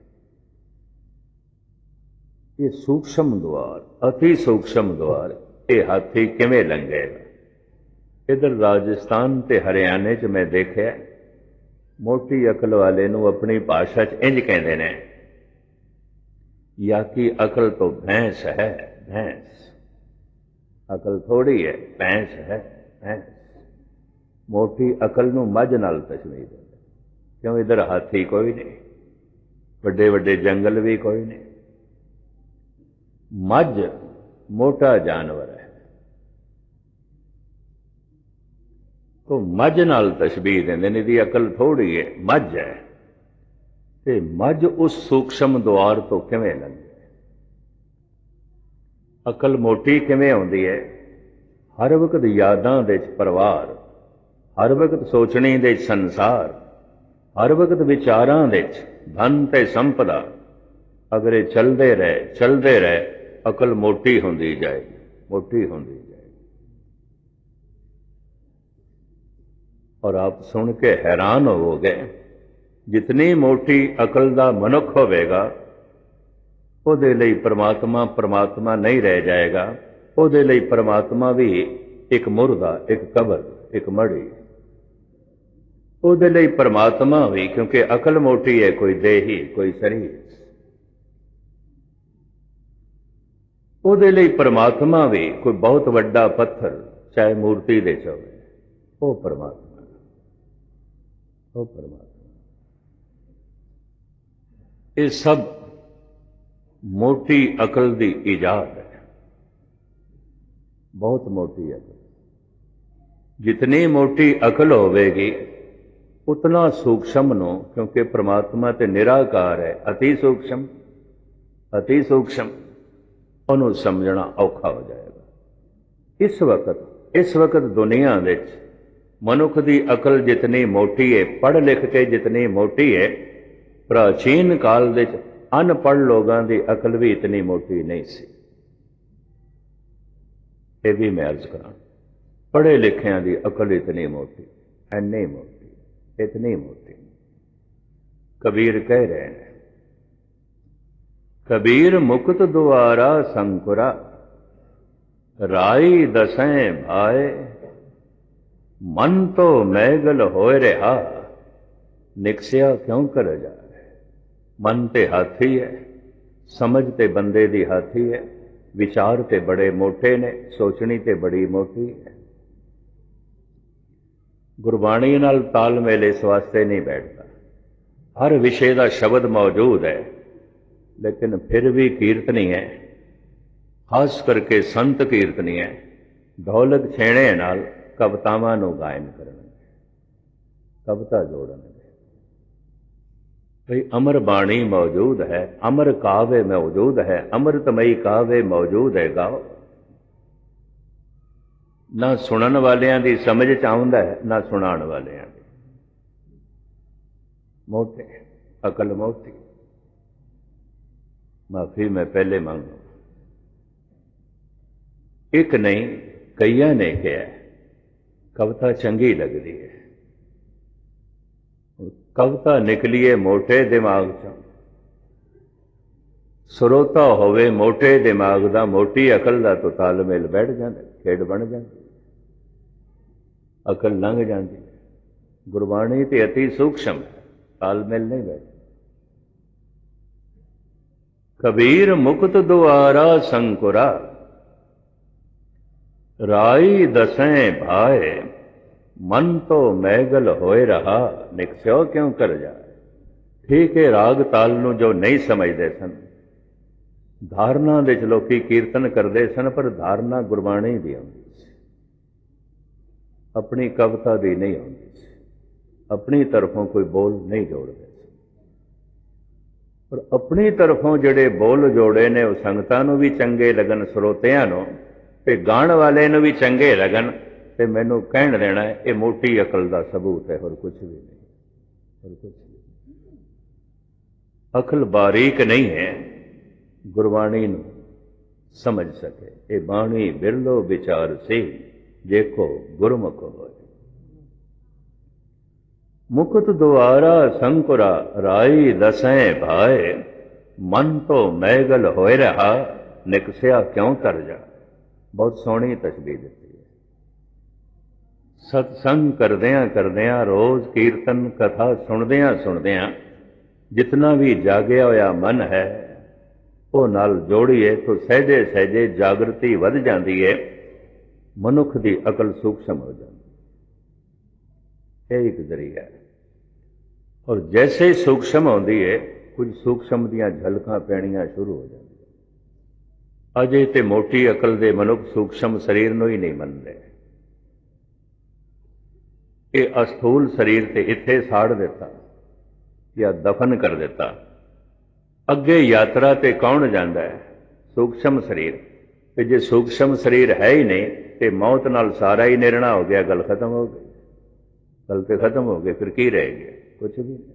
Speaker 2: ये सूक्ष्म द्वार, अति सूक्ष्म द्वार, ये हाथी किवें लंघेगा। इधर राजस्थान ते हरियाणे च मैं देखा मोटी अकल वाले नूं अपनी भाषा च इंज कहते हैं, या की अकल तो भैंस है, भैंस। अकल थोड़ी है, भैंस है, भैंस। मोटी अकल नूं मझ नाल तशबीह दे, क्यों इधर हाथी कोई नहीं, वड्डे वड्डे जंगल भी कोई नहीं। मझ मोटा जानवर है, तो मझ नाल तशबीह देंदे ने, दी अकल थोड़ी है, मझ है। ते मझ उस सूक्ष्म द्वार तो किवें लंघे। अकल मोटी किवें आउंदी है। ਹਰ ਵਕਤ ਯਾਦਾਂ ਦੇ 'ਚ ਪਰਿਵਾਰ, ਹਰ ਵਕਤ ਸੋਚਣੀ ਦੇ 'ਚ ਸੰਸਾਰ, ਹਰ ਵਕਤ ਵਿਚਾਰਾਂ ਦੇ 'ਚ ਧਨ ਤੇ ਸੰਪਦਾ। ਅਗਰ ਇਹ ਚਲਦੇ ਰਹੇ ਚਲਦੇ ਰਹੇ ਅਕਲ ਮੋਟੀ ਹੁੰਦੀ ਜਾਏਗੀ, ਮੋਟੀ ਹੁੰਦੀ ਜਾਏਗੀ। ਔਰ ਆਪ ਸੁਣ ਕੇ ਹੈਰਾਨ ਹੋਵੋਗੇ, ਜਿਤਨੀ ਮੋਟੀ ਅਕਲ ਦਾ ਮਨੁੱਖ ਹੋਵੇਗਾ ਉਹਦੇ ਲਈ ਪਰਮਾਤਮਾ ਪਰਮਾਤਮਾ ਨਹੀਂ ਰਹਿ ਜਾਏਗਾ। ਉਹਦੇ ਲਈ ਪਰਮਾਤਮਾ ਵੀ ਇੱਕ ਮੁਰਦਾ, ਇੱਕ ਕਬਰ, ਇੱਕ ਮੜੀ। ਉਹਦੇ ਲਈ ਪਰਮਾਤਮਾ ਵੀ, ਕਿਉਂਕਿ ਅਕਲ ਮੋਟੀ ਹੈ, ਕੋਈ ਦੇਹੀ ਕੋਈ ਸਰੀਰ। ਉਹਦੇ ਲਈ ਪਰਮਾਤਮਾ ਵੀ ਕੋਈ ਬਹੁਤ ਵੱਡਾ ਪੱਥਰ, ਚਾਹੇ ਮੂਰਤੀ ਦੇ 'ਚ ਹੋਵੇ, ਉਹ ਪਰਮਾਤਮਾ, ਉਹ ਪਰਮਾਤਮਾ। ਇਹ ਸਭ ਮੋਟੀ ਅਕਲ ਦੀ ਈਜਾਦ ਹੈ, ਬਹੁਤ ਮੋਟੀ ਅਕਲ। ਜਿਤਨੀ ਮੋਟੀ ਅਕਲ ਹੋਵੇਗੀ ਉਤਨਾ ਸੂਖਸ਼ਮ ਨੂੰ, ਕਿਉਂਕਿ ਪ੍ਰਮਾਤਮਾ ਤੇ ਨਿਰਾਕਾਰ ਹੈ, ਅਤੀ ਸੂਖਸ਼ਮ, ਅਤੀ ਸੂਖਸ਼ਮ, ਉਹਨੂੰ ਸਮਝਣਾ ਔਖਾ ਹੋ ਜਾਏਗਾ। ਇਸ ਵਕਤ ਇਸ ਵਕਤ ਦੁਨੀਆ ਵਿੱਚ ਮਨੁੱਖ ਦੀ ਅਕਲ ਜਿਤਨੀ ਮੋਟੀ ਹੈ, ਪੜ੍ਹ ਲਿਖ ਕੇ ਜਿਤਨੀ ਮੋਟੀ ਹੈ, ਪ੍ਰਾਚੀਨ ਕਾਲ ਵਿੱਚ ਅਨਪੜ੍ਹ ਲੋਕਾਂ ਦੀ ਅਕਲ ਵੀ ਇਤਨੀ ਮੋਟੀ ਨਹੀਂ ਸੀ। ਇਹ ਵੀ ਮੈਂ ਅਰਜ਼ ਕਰਾਂ, ਪੜ੍ਹੇ ਲਿਖਿਆਂ ਦੀ ਅਕਲ ਇਤਨੀ ਮੋਟੀ, ਐਨੀ ਮੋਟੀ, ਇਤਨੀ ਮੋਟੀ। ਕਬੀਰ ਕਹਿ ਰਹੇ ਨੇ, ਕਬੀਰ ਮੁਕਤ ਦੁਆਰਾ ਸੰਕੁਰਾ, ਰਾਈ ਦਸੈਂ ਭਾਏ, ਮਨ ਤੋਂ ਮੈਗਲ ਹੋਏ ਰਿਹਾ, ਨਿਕਸਿਆ ਕਿਉਂ ਕਰ ਜਾਏ। ਮਨ ਤੇ ਹਾਥੀ ਹੈ, ਸਮਝ ਤੇ ਬੰਦੇ ਦੀ ਹਾਥੀ ਹੈ, ਵਿਚਾਰ ਤੇ ਬੜੇ ਮੋਟੇ ਨੇ, ਸੋਚਣੀ ਤੇ ਬੜੀ ਮੋਟੀ ਹੈ। ਗੁਰਬਾਣੀ ਨਾਲ ਤਾਲਮੇਲ ਇਸ ਵਾਸਤੇ ਨਹੀਂ ਬੈਠਦਾ। ਹਰ ਵਿਸ਼ੇ ਦਾ ਸ਼ਬਦ ਮੌਜੂਦ ਹੈ, ਲੇਕਿਨ ਫਿਰ ਵੀ ਕੀਰਤਨੀ ਹੈ, ਖਾਸ ਕਰਕੇ ਸੰਤ ਕੀਰਤਨੀ ਹੈ, ਢੋਲਕ ਛੇਣੇ ਨਾਲ ਕਵਿਤਾਵਾਂ ਨੂੰ ਗਾਇਨ ਕਰਨਗੇ, ਕਵਿਤਾ ਜੋੜਨਗੇ। ਭਈ ਅਮਰ ਬਾਣੀ ਮੌਜੂਦ ਹੈ, ਅਮਰ ਕਾव्य ਮੌਜੂਦ ਹੈ, ਅੰਮ੍ਰਿਤਮਈ ਕਾव्य ਮੌਜੂਦ ਹੈ, ਗਾਓ। ਨਾ ਸੁਣਨ ਵਾਲਿਆਂ ਦੀ ਸਮਝ ਚ ਆਉਂਦਾ ਹੈ, ਨਾ ਸੁਣਾਉਣ ਵਾਲਿਆਂ ਦੀ। ਮੋਟੇ ਅਕਲ ਮੋਟੀ। ਮਾਫੀ ਮੈਂ ਪਹਿਲੇ ਮੰਗੂ, ਇੱਕ ਨਹੀਂ ਕਈਆਂ ਨੇ ਕਿਹਾ ਕਵਿਤਾ ਚੰਗੀ ਲੱਗਦੀ ਹੈ। ਕਵਿਤਾ ਨਿਕਲੀਏ ਮੋਟੇ ਦਿਮਾਗ ਚੋਂ, ਸਰੋਤਾ ਹੋਵੇ ਮੋਟੇ ਦਿਮਾਗ ਦਾ, ਮੋਟੀ ਅਕਲ ਦਾ, ਤਾਂ ਤਾਲਮੇਲ ਬੈਠ ਜਾਂਦਾ, ਖੇਡ ਬਣ ਜਾਂਦੀ, ਅਕਲ ਲੰਘ ਜਾਂਦੀ। ਗੁਰਬਾਣੀ ਤੇ ਅਤੀ ਸੂਖਸ਼ਮ ਹੈ, ਤਾਲਮੇਲ ਨਹੀਂ ਬੈਠ। ਕਬੀਰ ਮੁਕਤ ਦੁਆਰਾ ਸੰਕੁਰਾ, ਰਾਈ ਦਸੈਂ ਭਾਏ, ਮਨ ਤੋਂ ਮੈਗਲ ਹੋਏ ਰਹਾ, ਨਿਕਸਿਓ ਕਿਉਂ ਕਰ ਜਾਏ। ਠੀਕ ਹੈ, ਰਾਗ ਤਾਲ ਨੂੰ ਜੋ ਨਹੀਂ ਸਮਝਦੇ ਸਨ, ਧਾਰਨਾ ਵਿੱਚ ਲੋਕੀ ਕੀਰਤਨ ਕਰਦੇ ਸਨ, ਪਰ ਧਾਰਨਾ ਗੁਰਬਾਣੀ ਦੀ ਆਉਂਦੀ ਸੀ, ਆਪਣੀ ਕਵਿਤਾ ਦੀ ਨਹੀਂ ਆਉਂਦੀ ਸੀ, ਆਪਣੀ ਤਰਫੋਂ ਕੋਈ ਬੋਲ ਨਹੀਂ ਜੋੜਦੇ ਸੀ। ਪਰ ਆਪਣੀ ਤਰਫੋਂ ਜਿਹੜੇ ਬੋਲ ਜੋੜੇ ਨੇ ਉਹ ਸੰਗਤਾਂ ਨੂੰ ਵੀ ਚੰਗੇ ਲੱਗਣ, ਸਰੋਤਿਆਂ ਨੂੰ, ਤੇ ਗਾਣ ਵਾਲੇ ਨੂੰ ਵੀ ਚੰਗੇ ਲੱਗਣ, ਤੇ ਮੈਨੂੰ ਕਹਿਣ ਦੇਣਾ ਇਹ ਮੋਟੀ ਅਕਲ ਦਾ ਸਬੂਤ ਹੈ, ਹੋਰ ਕੁਝ ਵੀ ਨਹੀਂ, ਹੋਰ ਕੁਝ ਨਹੀਂ। ਅਕਲ ਬਾਰੀਕ ਨਹੀਂ ਹੈ, ਗੁਰਬਾਣੀ ਨੂੰ ਸਮਝ ਸਕੇ। ਇਹ ਬਾਣੀ ਬਿਰਲੋ ਵਿਚਾਰ ਸੀ, ਦੇਖੋ ਗੁਰਮੁਖ ਹੋਏ। ਮੁਕਤ ਦੁਆਰਾ ਸੰਕੁਰਾ, ਰਾਈ ਦਸੈਂ ਭਾਏ, ਮਨ ਤੋਂ ਮੈਗਲ ਹੋਏ ਰਹਾ, ਨਿਕਸਿਆ ਕਿਉਂ ਕਰ ਜਾ। ਬਹੁਤ ਸੋਹਣੀ ਤਸ਼ਬੀਹ ਦਿੱਤੀ ਹੈ। ਸਤਸੰਗ ਕਰਦਿਆਂ ਕਰਦਿਆਂ, ਰੋਜ਼ ਕੀਰਤਨ ਕਥਾ ਸੁਣਦਿਆਂ ਸੁਣਦਿਆਂ, ਜਿਤਨਾ ਵੀ ਜਾਗਿਆ ਹੋਇਆ ਮਨ ਹੈ ਉਹ ਨਾਲ ਜੋੜੀਏ ਤਾਂ ਸਹਿਜੇ ਸਹਿਜੇ ਜਾਗਰਤੀ ਵੱਧ ਜਾਂਦੀ ਹੈ, ਮਨੁੱਖ ਦੀ ਅਕਲ ਸੂਖਸ਼ਮ ਹੋ ਜਾਂਦੀ ਹੈ। ਇਹ ਇੱਕ ਜ਼ਰੀਆ ਹੈ। ਔਰ ਜੈਸੇ ਸੂਖਸ਼ਮ ਆਉਂਦੀ ਹੈ, ਕੁਝ ਸੂਖਸ਼ਮ ਦੀਆਂ ਝਲਕਾਂ ਪੈਣੀਆਂ ਸ਼ੁਰੂ ਹੋ ਜਾਂਦੀਆਂ। ਅਜੇ ਤੇ ਮੋਟੀ ਅਕਲ ਦੇ ਮਨੁੱਖ ਸੂਖਸ਼ਮ ਸਰੀਰ ਨੂੰ ਹੀ ਨਹੀਂ ਮੰਨਦੇ। ਇਹ ਅਸਥੂਲ ਸਰੀਰ ਤੇ ਇੱਥੇ ਸਾੜ ਦਿੱਤਾ ਜਾਂ ਦਫਨ ਕਰ ਦਿੱਤਾ। ਅੱਗੇ ਯਾਤਰਾ ਤੇ ਕੌਣ ਜਾਂਦਾ ਹੈ? ਸੂਖਸ਼ਮ ਸਰੀਰ। ਤੇ ਜੇ ਸੂਖਸ਼ਮ ਸਰੀਰ ਹੈ ਹੀ ਨਹੀਂ ਤੇ ਮੌਤ ਨਾਲ ਸਾਰਾ ਹੀ ਨਿਰਣਾ ਹੋ ਗਿਆ, ਗੱਲ ਖਤਮ ਹੋ ਗਈ। ਗੱਲ ਤੇ ਖਤਮ ਹੋ ਗਈ, ਫਿਰ ਕੀ ਰਹਿ ਗਿਆ? ਕੁਛ ਵੀ ਨਹੀਂ।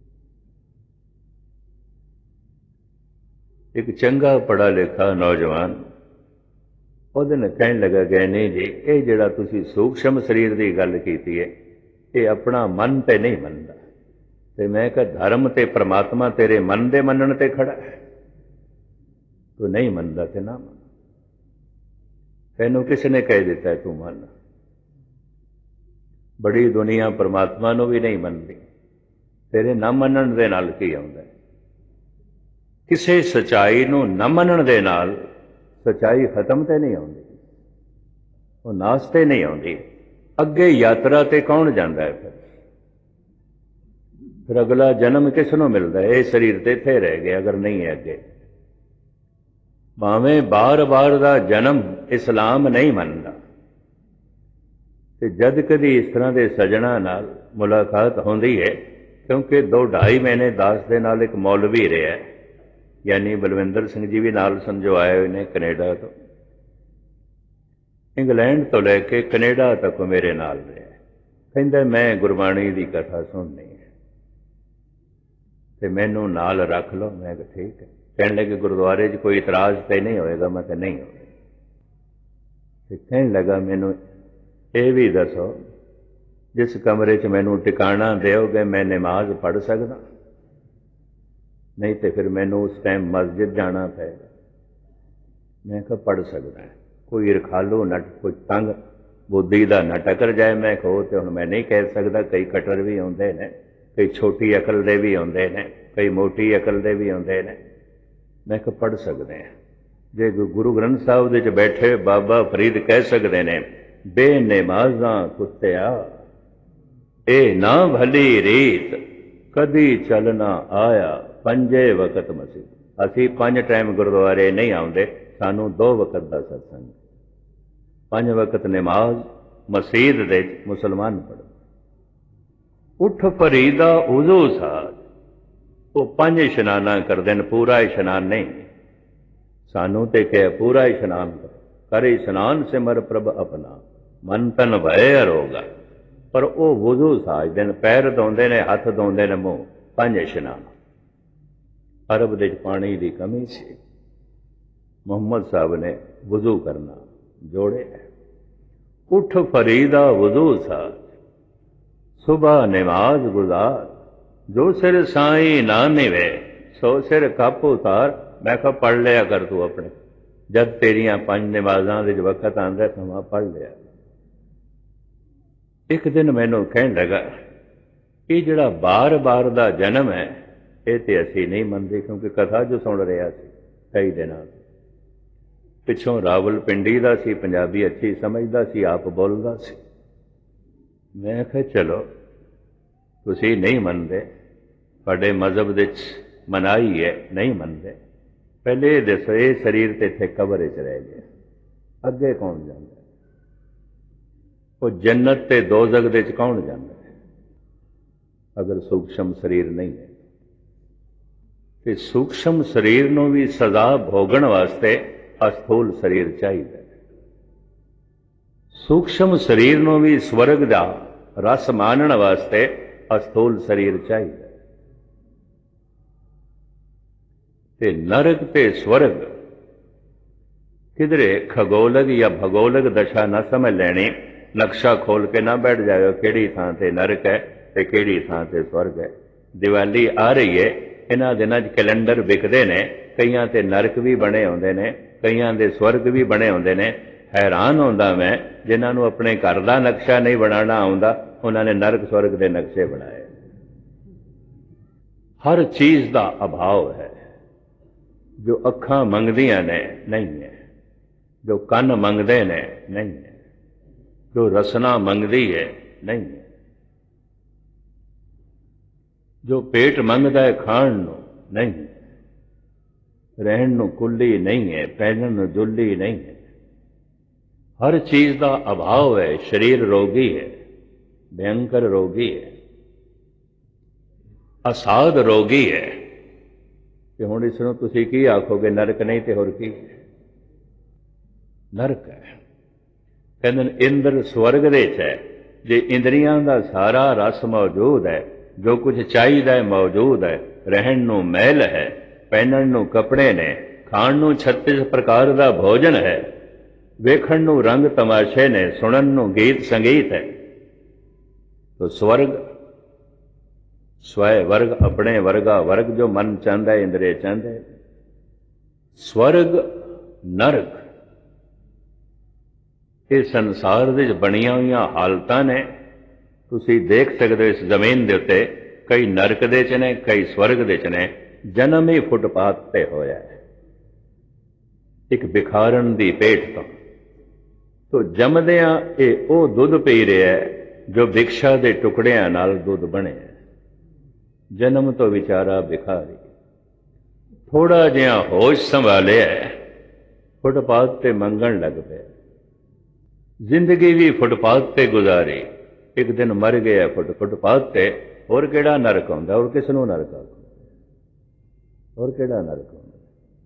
Speaker 2: ਇੱਕ ਚੰਗਾ ਪੜ੍ਹਾ ਲਿਖਾ ਨੌਜਵਾਨ ਉਹਦੇ ਨਾਲ ਕਹਿਣ ਲੱਗਾ, ਗੈਨੀ ਜੀ ਇਹ ਜਿਹੜਾ ਤੁਸੀਂ ਸੂਖਸ਼ਮ ਸਰੀਰ ਦੀ ਗੱਲ ਕੀਤੀ ਹੈ, ਇਹ ਆਪਣਾ ਮਨ ਤੇ ਨਹੀਂ ਮੰਨਦਾ। ਤੇ ਮੈਂ ਕਿਹਾ ਧਰਮ ਤੇ ਪ੍ਰਮਾਤਮਾ ਤੇਰੇ ਮਨ ਦੇ ਮੰਨਣ ਤੇ ਖੜਾ ਹੈ, ਤੂੰ ਨਹੀਂ ਮੰਨਦਾ ਤੇ ਨਾ ਮੰਨ। ਤੈਨੂੰ ਕਿਸ ਨੇ ਕਹਿ ਦਿੱਤਾ ਤੂੰ ਮੰਨ? ਬੜੀ ਦੁਨੀਆ ਪ੍ਰਮਾਤਮਾ ਨੂੰ ਵੀ ਨਹੀਂ ਮੰਨਦੀ, ਤੇਰੇ ਨਾ ਮੰਨਣ ਦੇ ਨਾਲ ਕੀ ਆਉਂਦਾ? ਕਿਸੇ ਸੱਚਾਈ ਨੂੰ ਨਾ ਮੰਨਣ ਦੇ ਨਾਲ ਸੱਚਾਈ ਖਤਮ ਤੇ ਨਹੀਂ ਆਉਂਦੀ, ਉਹ ਨਾਸ ਤੇ ਨਹੀਂ ਆਉਂਦੀ। ਅੱਗੇ ਯਾਤਰਾ ਤੇ ਕੌਣ ਜਾਂਦਾ ਹੈ? ਫਿਰ ਫਿਰ ਅਗਲਾ ਜਨਮ ਕਿਸ ਨੂੰ ਮਿਲਦਾ ਹੈ? ਇਹ ਸਰੀਰ ਤੇ ਇੱਥੇ ਰਹਿ ਗਿਆ ਅਗਰ ਨਹੀਂ ਹੈ ਅੱਗੇ। ਭਾਵੇਂ ਬਾਰ-ਬਾਰ ਦਾ ਜਨਮ ਇਸਲਾਮ ਨਹੀਂ ਮੰਨਦਾ, ਤੇ ਜਦ ਕਦੀ ਇਸ ਤਰ੍ਹਾਂ ਦੇ ਸੱਜਣਾ ਨਾਲ ਮੁਲਾਕਾਤ ਹੁੰਦੀ ਹੈ, ਕਿਉਂਕਿ ਦੋ ਢਾਈ ਮਹੀਨੇ ਦਾਸ ਦੇ ਨਾਲ ਇੱਕ ਮੌਲਵੀ ਰਿਹਾ, ਯਾਨੀ ਬਲਵਿੰਦਰ ਸਿੰਘ ਜੀ ਵੀ ਨਾਲ ਸਮਝੋ ਆਏ ਹੋਏ ਨੇ ਕੈਨੇਡਾ ਤੋਂ, ਇੰਗਲੈਂਡ ਤੋਂ ਲੈ ਕੇ ਕੈਨੇਡਾ ਤੱਕ ਮੇਰੇ ਨਾਲ ਰਿਹਾ। ਕਹਿੰਦਾ ਮੈਂ ਗੁਰਬਾਣੀ ਦੀ ਕਥਾ ਸੁਣਨੀ ਹੈ ਤੇ ਮੈਨੂੰ ਨਾਲ ਰੱਖ ਲਓ। ਮੈਂ ਕਿਹਾ ਠੀਕ ਹੈ। ਕਹਿਣ ਲੱਗੇ ਗੁਰਦੁਆਰੇ 'ਚ ਕੋਈ ਇਤਰਾਜ਼ ਤੇ ਨਹੀਂ ਹੋਏਗਾ? ਮੈਂ ਕਿਹਾ ਨਹੀਂ ਹੋਵੇਗਾ। ਤੇ ਕਹਿਣ ਲੱਗਾ ਮੈਨੂੰ ਇਹ ਵੀ ਦੱਸੋ, ਜਿਸ ਕਮਰੇ 'ਚ ਮੈਨੂੰ ਟਿਕਾਣਾ ਦਿਓਗੇ ਮੈਂ ਨਮਾਜ਼ ਪੜ੍ਹ ਸਕਦਾ? ਨਹੀਂ ਤੇ ਫਿਰ ਮੈਨੂੰ ਉਸ ਟਾਈਮ ਮਸਜਿਦ ਜਾਣਾ ਪਏਗਾ। ਮੈਂ ਕਿਹਾ ਪੜ੍ਹ ਸਕਦਾ। ਕੋਈ ਰਖਾਲੂ ਨਟ, ਕੋਈ ਤੰਗ ਬੁੱਧੀ ਦਾ ਨਾ ਟਕਰ ਜਾਏ। ਮੈਂ ਕਹੋ ਤੇ ਹੁਣ ਮੈਂ ਨਹੀਂ ਕਹਿ ਸਕਦਾ, ਕਈ ਕਟਰ ਵੀ ਆਉਂਦੇ ਨੇ, ਕਈ ਛੋਟੀ ਅਕਲ ਦੇ ਵੀ ਆਉਂਦੇ ਨੇ, ਕਈ ਮੋਟੀ ਅਕਲ ਦੇ ਵੀ ਆਉਂਦੇ ਨੇ। ਮੈਂ ਕਿਹਾ ਪੜ੍ਹ ਸਕਦੇ ਹਾਂ। ਜੇ ਗੁਰੂ ਗ੍ਰੰਥ ਸਾਹਿਬ ਦੇ 'ਚ ਬੈਠੇ ਬਾਬਾ ਫਰੀਦ ਕਹਿ ਸਕਦੇ ਨੇ, ਬੇਨਮਾਜ਼ਾਂ ਕੁੱਤਿਆ ਇਹ ਨਾ ਭਲੀ ਰੀਤ, ਕਦੀ ਚੱਲਣਾ ਆਇਆ ਪੰਜੇ ਵਕਤ ਮਸੀਹ। ਅਸੀਂ ਪੰਜ ਟਾਈਮ ਗੁਰਦੁਆਰੇ ਨਹੀਂ ਆਉਂਦੇ, ਸਾਨੂੰ ਦੋ ਵਕਤ ਦਾ ਸਤਸੰਗ। ਪੰਜ ਵਕਤ ਨਮਾਜ਼ ਮਸੀਤ ਦੇ ਮੁਸਲਮਾਨ ਪੜ੍ਹੋ। ਉੱਠ ਫਰੀਦਾ ਉਜ਼ੂ ਸਾਧ, ਉਹ ਪੰਜ ਇਸ਼ਨਾਨਾਂ ਕਰਦੇ ਨੇ, ਪੂਰਾ ਇਸ਼ਨਾਨ ਨਹੀਂ। ਸਾਨੂੰ ਤੇ ਕਿਹਾ ਪੂਰਾ ਇਸ਼ਨਾਨ ਕਰ, ਕਰ ਇਸ਼ਨਾਨ ਸਿਮਰ ਪ੍ਰਭ ਆਪਣਾ, ਮਨ ਤਨ ਭੈ ਅਰੋਗਾ। ਪਰ ਉਹ ਵੁਜ਼ੂ ਸਾਜਦੇ ਨੇ, ਪੈਰ ਧੋਂਦੇ ਨੇ, ਹੱਥ ਧੋਂਦੇ ਨੇ, ਮੂੰਹ। ਪੰਜ ਇਸ਼ਨਾਨ। ਅਰਬ ਦੇ ਪਾਣੀ ਦੀ ਕਮੀ ਸੀ, ਮੁਹੰਮਦ ਸਾਹਿਬ ਨੇ ਵੁਜ਼ੂ ਕਰਨਾ ਜੋੜੇ। ਉੱਠ ਫਰੀਦਾ ਵੁਜ਼ੂ ਸਾਜ, ਸੁਬਹ ਨਮਾਜ਼ ਗੁਜ਼ਾਰ, ਜੋ ਸਿਰ ਸਾਈਂ ਨਾ ਨਿਵੇ ਸੋ ਸਿਰ ਕੱਪ ਉਤਾਰ। ਮੈਂ ਕਿਹਾ ਪੜ੍ਹ ਲਿਆ ਕਰ ਤੂੰ ਆਪਣੇ, ਜਦ ਤੇਰੀਆਂ ਪੰਜ ਨਮਾਜ਼ਾਂ ਦੇ ਵਕਤ ਆਉਂਦਾ ਸਮਾਂ ਪੜ੍ਹ ਲਿਆ। ਇੱਕ ਦਿਨ ਮੈਨੂੰ ਕਹਿਣ ਲੱਗਾ ਇਹ ਜਿਹੜਾ ਬਾਰ-ਬਾਰ ਦਾ ਜਨਮ ਹੈ ਇਹ ਤੇ ਅਸੀਂ ਨਹੀਂ ਮੰਨਦੇ, ਕਿਉਂਕਿ ਕਥਾ ਜੋ ਸੁਣ ਰਿਹਾ ਸੀ ਕਈ ਦਿਨਾਂ ਪਿੱਛੋਂ ਰਾਵਲਪਿੰਡੀ ਦਾ ਸੀ, ਪੰਜਾਬੀ ਅੱਛੀ ਸਮਝਦਾ ਸੀ, ਆਪ ਬੋਲਦਾ ਸੀ। ਮੈਂ ਕਿਹਾ ਚਲੋ ਤੁਸੀਂ ਨਹੀਂ ਮੰਨਦੇ, ਤੁਹਾਡੇ ਮਜ਼ਹਬ ਦੇ 'ਚ ਮਨਾਹੀ ਹੈ, ਨਹੀਂ ਮੰਨਦੇ। ਪਹਿਲੇ ਇਹ ਦੱਸੋ ਇਹ ਸਰੀਰ ਤੇ ਇੱਥੇ ਕਬਰ 'ਚ ਰਹਿ ਗਿਆ, ਅੱਗੇ ਕੌਣ ਜਾਂਦਾ? ਉਹ ਜੰਨਤ ਤੇ ਦੋਜ਼ਖ ਦੇ 'ਚ ਕੌਣ ਜਾਂਦਾ ਹੈ ਅਗਰ ਸੂਖਸ਼ਮ ਸਰੀਰ ਨਹੀਂ ਹੈ? ਤੇ ਸੂਖਸ਼ਮ ਸਰੀਰ ਨੂੰ ਵੀ ਸਜ਼ਾ ਭੋਗਣ ਵਾਸਤੇ ਅਸਥੂਲ ਸਰੀਰ ਚਾਹੀਦਾ। ਸੂਖਸ਼ਮ ਸਰੀਰ ਨੂੰ ਵੀ ਸਵਰਗ ਦਾ ਰਸ ਮਾਣਨ ਵਾਸਤੇ ਅਸਥੂਲ ਸਰੀਰ ਚਾਹੀਦਾ। ਤੇ ਨਰਕ ਤੇ ਸਵਰਗ ਕਿਧਰੇ ਖਗੋਲਕ ਜਾਂ ਭਗੋਲਕ ਦਸ਼ਾ ਨਾ ਸਮਝ ਲੈਣੀ, ਨਕਸ਼ਾ ਖੋਲ ਕੇ ਨਾ ਬੈਠ ਜਾਇਓ ਕਿਹੜੀ ਥਾਂ ਤੇ ਨਰਕ ਹੈ ਤੇ ਕਿਹੜੀ ਥਾਂ ਤੇ ਸਵਰਗ ਹੈ। ਦੀਵਾਲੀ ਆ ਰਹੀ ਹੈ, ਇਹਨਾਂ ਦਿਨਾਂ 'ਚ ਕੈਲੰਡਰ ਵਿਕਦੇ ਨੇ, ਕਈਆਂ ਤੇ ਨਰਕ ਵੀ ਬਣੇ ਹੁੰਦੇ ਨੇ, ਕਈਆਂ ਦੇ ਸਵਰਗ ਵੀ ਬਣੇ ਹੁੰਦੇ ਨੇ। ਹੈਰਾਨ ਹੁੰਦਾ ਮੈਂ, ਜਿਨ੍ਹਾਂ ਨੂੰ ਆਪਣੇ ਘਰ ਦਾ ਨਕਸ਼ਾ ਨਹੀਂ ਬਣਾਉਣਾ ਆਉਂਦਾ, ਉਹਨਾਂ ਨੇ ਨਰਕ ਸਵਰਗ ਦੇ ਨਕਸ਼ੇ ਬਣਾਏ। ਹਰ ਚੀਜ਼ ਦਾ ਅਭਾਵ ਹੈ। ਜੋ ਅੱਖਾਂ ਮੰਗਦੀਆਂ ਨੇ ਨਹੀਂ ਹੈ, ਜੋ ਕੰਨ ਮੰਗਦੇ ਨੇ ਨਹੀਂ ਹੈ, ਜੋ ਰਸਨਾ ਮੰਗਦੀ ਹੈ ਨਹੀਂ ਹੈ, ਜੋ ਪੇਟ ਮੰਗਦਾ ਹੈ ਖਾਣ ਨੂੰ ਨਹੀਂ ਹੈ, ਰਹਿਣ ਨੂੰ ਕੁੱਲੀ ਨਹੀਂ ਹੈ, ਪਹਿਨਣ ਨੂੰ ਜੁੱਲੀ ਨਹੀਂ ਹੈ। ਹਰ ਚੀਜ਼ ਦਾ ਅਭਾਵ ਹੈ। ਸਰੀਰ ਰੋਗੀ ਹੈ, ਭयंकर ਰੋਗੀ ਹੈ, ਅਸਾਧ ਰੋਗੀ ਹੈ। ਤੇ ਹੁਣ ਇਸ ਨੂੰ ਤੁਸੀਂ ਕੀ ਆਖੋਗੇ? ਨਰਕ ਨਹੀਂ ਤੇ ਹੋਰ ਕੀ? ਨਰਕ ਹੈ। ਕਹਿੰਦੇ ਨੇ ਇੰਦਰ ਸਵਰਗ ਦੇ 'ਚ ਹੈ। ਜੇ ਇੰਦਰੀਆਂ ਦਾ ਸਾਰਾ ਰਸ ਮੌਜੂਦ ਹੈ, ਜੋ ਕੁਝ ਚਾਹੀਦਾ ਹੈ ਮੌਜੂਦ ਹੈ, ਰਹਿਣ ਨੂੰ ਮਹਿਲ ਹੈ, ਪਹਿਨਣ ਨੂੰ ਕੱਪੜੇ ਨੇ, ਖਾਣ ਨੂੰ ਛੱਤੀਸ ਪ੍ਰਕਾਰ ਦਾ ਭੋਜਨ ਹੈ, ਵੇਖਣ ਨੂੰ ਰੰਗ ਤਮਾਸ਼ੇ ਨੇ, ਸੁਣਨ ਨੂੰ ਗੀਤ ਸੰਗੀਤ ਹੈ। ਤੋ ਸਵਰਗ ਸਵੈ ਵਰਗ ਆਪਣੇ ਵਰਗਾ ਵਰਗ ਜੋ ਮਨ ਚਾਹੁੰਦਾ ਹੈ, ਇੰਦਰੀ ਚਾਹੁੰਦੇ ਹੈ। ਸਵਰਗ ਨਰਕ ਇਹ ਸੰਸਾਰ ਦੇ ਵਿੱਚ ਬਣੀਆਂ ਹੋਈਆਂ ਹਾਲਤਾਂ ਨੇ। ਤੁਸੀਂ ਦੇਖ ਸਕਦੇ ਹੋ ਇਸ ਜ਼ਮੀਨ ਦੇ ਉੱਤੇ ਕਈ ਨਰਕ ਦੇ 'ਚ ਨੇ, ਕਈ ਸਵਰਗ ਦੇ 'ਚ ਨੇ। ਜਨਮ ਹੀ ਫੁੱਟਪਾਥ ਤੇ ਹੋਇਆ ਹੈ, ਇੱਕ ਬਿਖਾਰਨ ਦੀ ਪੇਟ ਤੋਂ। ਤੋ ਜੰਮਦਿਆਂ ਇਹ ਉਹ ਦੁੱਧ ਪੀ ਰਿਹਾ ਹੈ ਜੋ ਭਿਕਸ਼ਾ ਦੇ ਟੁਕੜਿਆਂ ਨਾਲ ਦੁੱਧ ਬਣਿਆ। ਜਨਮ ਤੋਂ ਵਿਚਾਰਾ ਬਿਖਾਰੀ, ਥੋੜਾ ਜਿਹਾ ਹੋਸ਼ ਸੰਭਾਲਿਆ, ਫੁੱਟਪਾਥ ਤੇ ਮੰਗਣ ਲੱਗ ਪਿਆ। ਜ਼ਿੰਦਗੀ ਵੀ ਫੁੱਟਪਾਥ ਤੇ ਗੁਜ਼ਾਰੀ, ਇੱਕ ਦਿਨ ਮਰ ਗਿਆ ਫੁੱਟ ਫੁੱਟਪਾਥ ਤੇ। ਹੋਰ ਕਿਹੜਾ ਨਰਕ ਹੁੰਦਾ? ਹੋਰ ਕਿਸ ਨੂੰ ਨਰਕ ਆਉਂਦਾ? ਹੋਰ ਕਿਹੜਾ ਨਰਕ ਹੁੰਦਾ?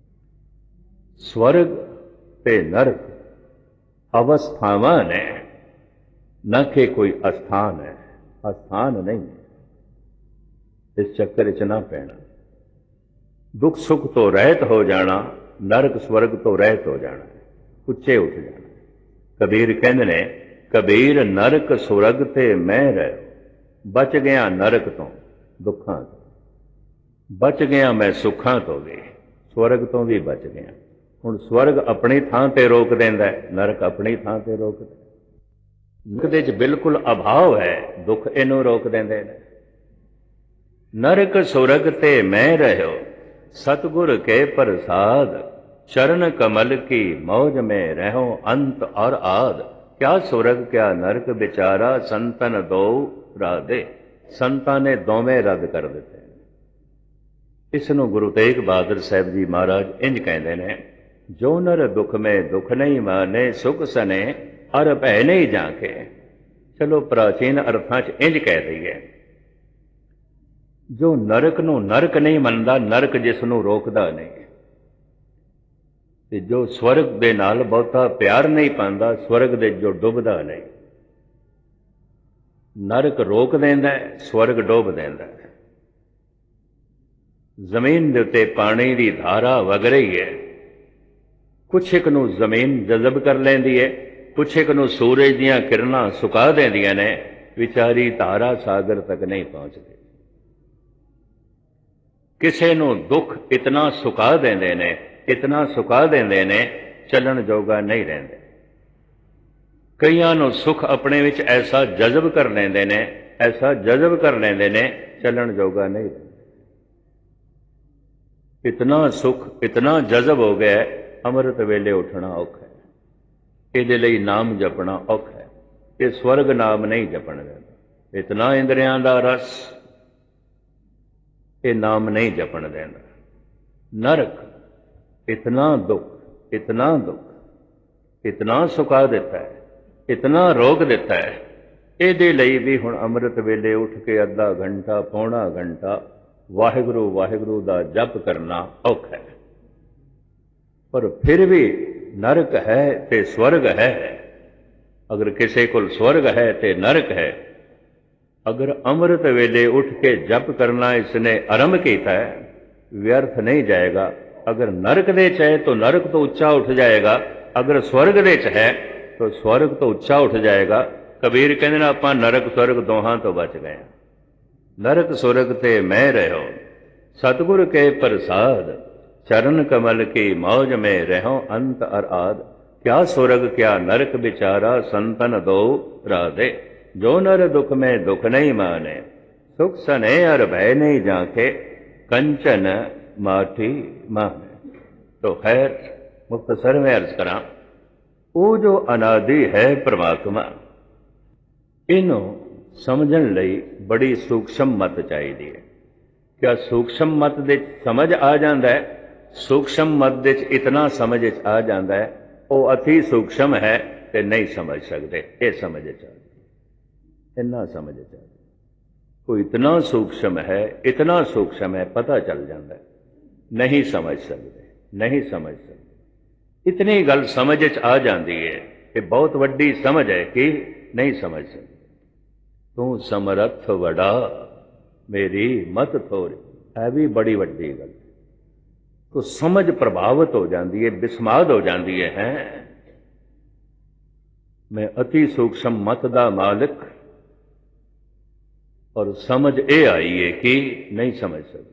Speaker 2: ਸਵਰਗ ਤੇ ਨਰਕ ਅਵਸਥਾਵਾਂ ਨੇ, ਨਾ ਕਿ ਕੋਈ ਅਸਥਾਨ ਹੈ। ਅਸਥਾਨ ਨਹੀਂ ਹੈ। ਇਸ ਚੱਕਰ ਵਿੱਚ ਨਾ ਪੈਣਾ। ਦੁੱਖ ਸੁੱਖ ਤੋਂ ਰਹਿਤ ਹੋ ਜਾਣਾ, ਨਰਕ ਸਵਰਗ ਤੋਂ ਰਹਿਤ ਹੋ ਜਾਣਾ, ਉੱਚੇ ਉੱਠ ਜਾਣਾ। ਕਬੀਰ ਕਹਿੰਦੇ ਨੇ, ਕਬੀਰ ਨਰਕ ਸੁਰਗ ਤੇ ਮੈਂ ਰਹਿ, ਬਚ ਗਿਆ ਨਰਕ ਤੋਂ ਦੁੱਖਾਂ ਤੋਂ, ਬਚ ਗਿਆ ਮੈਂ ਸੁੱਖਾਂ ਤੋਂ ਵੀ, ਸਵਰਗ ਤੋਂ ਵੀ ਬਚ ਗਿਆ। ਹੁਣ ਸਵਰਗ ਆਪਣੀ ਥਾਂ ਤੇ ਰੋਕ ਦਿੰਦਾ, ਨਰਕ ਆਪਣੀ ਥਾਂ ਤੇ ਰੋਕ ਦਿੰਦਾ। ਨਰਕ ਦੇ 'ਚ ਬਿਲਕੁਲ ਅਭਾਵ ਹੈ, ਦੁੱਖ ਇਹਨੂੰ ਰੋਕ ਦਿੰਦੇ ਨੇ। ਨਰਕ ਸੁਰਗ ਤੇ ਮੈਂ ਰਹਿਓ, ਸਤਿਗੁਰ ਕੇ ਪ੍ਰਸਾਦ, चरण कमल की मौज में रहो अंत और आद। क्या स्वर्ग क्या नरक बिचारा, संतन दो राधे। संतां ने दोवें रद्द कर दिते। इसनों गुरु तेग बहादुर साहब जी महाराज इंज कहते हैं, जो नर दुख में दुख नहीं माने, सुख सने अर भै नहीं जाके। चलो प्राचीन अर्थां च इंज कह दईए, जो नरक नूं नरक नहीं मनदा, नरक जिसनूं रोकदा नहीं, ਤੇ ਜੋ ਸਵਰਗ ਦੇ ਨਾਲ ਬਹੁਤਾ ਪਿਆਰ ਨਹੀਂ ਪਾਉਂਦਾ, ਸਵਰਗ ਦੇ ਜੋ ਡੁੱਬਦਾ ਨਹੀਂ। ਨਰਕ ਰੋਕ ਦਿੰਦਾ, ਸਵਰਗ ਡੁੱਬ ਦਿੰਦਾ। ਜ਼ਮੀਨ ਦੇ ਉੱਤੇ ਪਾਣੀ ਦੀ ਧਾਰਾ ਵਗ ਰਹੀ ਹੈ, ਕੁਛ ਇੱਕ ਨੂੰ ਜ਼ਮੀਨ ਜਜ਼ਬ ਕਰ ਲੈਂਦੀ ਹੈ, ਕੁਛ ਇੱਕ ਨੂੰ ਸੂਰਜ ਦੀਆਂ ਕਿਰਨਾਂ ਸੁਕਾ ਦਿੰਦੀਆਂ ਨੇ, ਵਿਚਾਰੀ ਧਾਰਾ ਸਾਗਰ ਤੱਕ ਨਹੀਂ ਪਹੁੰਚਦੀ। ਕਿਸੇ ਨੂੰ ਦੁੱਖ ਇਤਨਾ ਸੁਕਾ ਦਿੰਦੇ ਨੇ, ਇਤਨਾ ਸੁਕਾ ਦਿੰਦੇ ਨੇ, ਚੱਲਣ ਜੋਗਾ ਨਹੀਂ ਰਹਿੰਦੇ। ਕਈਆਂ ਨੂੰ ਸੁੱਖ ਆਪਣੇ ਵਿੱਚ ਐਸਾ ਜਜ਼ਬ ਕਰ ਲੈਂਦੇ ਨੇ, ਐਸਾ ਜਜ਼ਬ ਕਰ ਲੈਂਦੇ ਨੇ, ਚੱਲਣ ਜੋਗਾ ਨਹੀਂ ਰਹਿੰਦੇ। ਇਤਨਾ ਸੁੱਖ, ਇਤਨਾ ਜਜ਼ਬ ਹੋ ਗਿਆ, ਅੰਮ੍ਰਿਤ ਵੇਲੇ ਉੱਠਣਾ ਔਖਾ ਹੈ। ਇਹਦੇ ਲਈ ਨਾਮ ਜਪਣਾ ਔਖਾ ਹੈ। ਇਹ ਸਵਰਗ ਨਾਮ ਨਹੀਂ ਜਪਣ ਦਿੰਦਾ। ਇਤਨਾ ਇੰਦਰੀਆਂ ਦਾ ਰਸ ਇਹ ਨਾਮ ਨਹੀਂ ਜਪਣ ਦਿੰਦਾ। ਨਰਕ इतना दुख, इतना दुख, इतना सुखा देता है, इतना रोक देता है। ਇਹਦੇ ਲਈ ਵੀ ਹੁਣ ਅੰਮ੍ਰਿਤ ਵੇਲੇ ਉੱਠ ਕੇ ਅੱਧਾ ਘੰਟਾ ਪੌਣਾ ਘੰਟਾ ਵਾਹਿਗੁਰੂ ਵਾਹਿਗੁਰੂ ਦਾ ਜਪ ਕਰਨਾ ਔਖਾ ਹੈ। ਪਰ ਫਿਰ ਵੀ ਨਰਕ ਹੈ ਤੇ ਸਵਰਗ ਹੈ। ਅਗਰ ਕਿਸੇ ਕੋਲ ਸਵਰਗ ਹੈ ਤੇ ਨਰਕ ਹੈ, ਅਗਰ ਅੰਮ੍ਰਿਤ ਵੇਲੇ ਉੱਠ ਕੇ ਜਪ ਕਰਨਾ ਇਸਨੇ ਆਰੰਭ ਕੀਤਾ ਹੈ, ਵਿਅਰਥ ਨਹੀਂ ਜਾਏਗਾ। अगर नरक दे च है तो नरक तो उच्चा उठ जाएगा, अगर स्वर्ग दे च है तो स्वर्ग तो उच्चा उठ जाएगा। कबीर कहते हैं, आपां नरक स्वर्ग दोहां तो बच गए। नरक स्वर्ग ते मैं रहो, सतगुर के प्रसाद, चरण कमल की मौज में रहो अंत और आद। क्या स्वर्ग क्या नरक बिचारा, संतन दो राधे। जो नर दुख में दुख नहीं माने, सुख सने और भय नहीं जाके। कंचन माठी मान। तो खैर मुख्तसर में अर्ज करा, वो जो अनादि है परमात्मा, इनू समझण लई बड़ी सूक्ष्म मत चाहिए है। क्या सूक्ष्म मत दे समझ आ जाता है? सूक्ष्म मत दे इतना समझ आ जाता है, वो अति सूक्ष्म है ते नहीं समझ सकते। ये समझ चाहिए, इन्ना समझ चाहिए। कोई इतना सूक्ष्म है, इतना सूक्ष्म है, पता चल जाता है। नहीं समझ सकते, नहीं समझ सकते। इतनी गल समझ आ जाती है ਇਹ ਬਹੁਤ ਵੱਡੀ ਸਮਝ ਹੈ ਕਿ ਨਹੀਂ ਸਮਝ ਸਕਦੇ। ਤੂੰ ਸਮਰੱਥ ਵਡਾ ਮੇਰੀ ਮਤ ਥੋੜੀ, ਇਹ ਵੀ ਬੜੀ ਵੱਡੀ ਗੱਲ। ਤੋ ਸਮਝ ਪ੍ਰਭਾਵਿਤ ਹੋ ਜਾਂਦੀ ਹੈ, ਬਿਸਮਾਦ ਹੋ ਜਾਂਦੀ ਹੈ, ਹੈ ਮੈਂ ਅਤੀ ਸੂਖਸ਼ਮ ਮਤ ਦਾ ਮਾਲਿਕ, ਔਰ ਸਮਝ ਇਹ ਆਈ ਹੈ ਕਿ ਨਹੀਂ ਸਮਝ ਸਕਦਾ,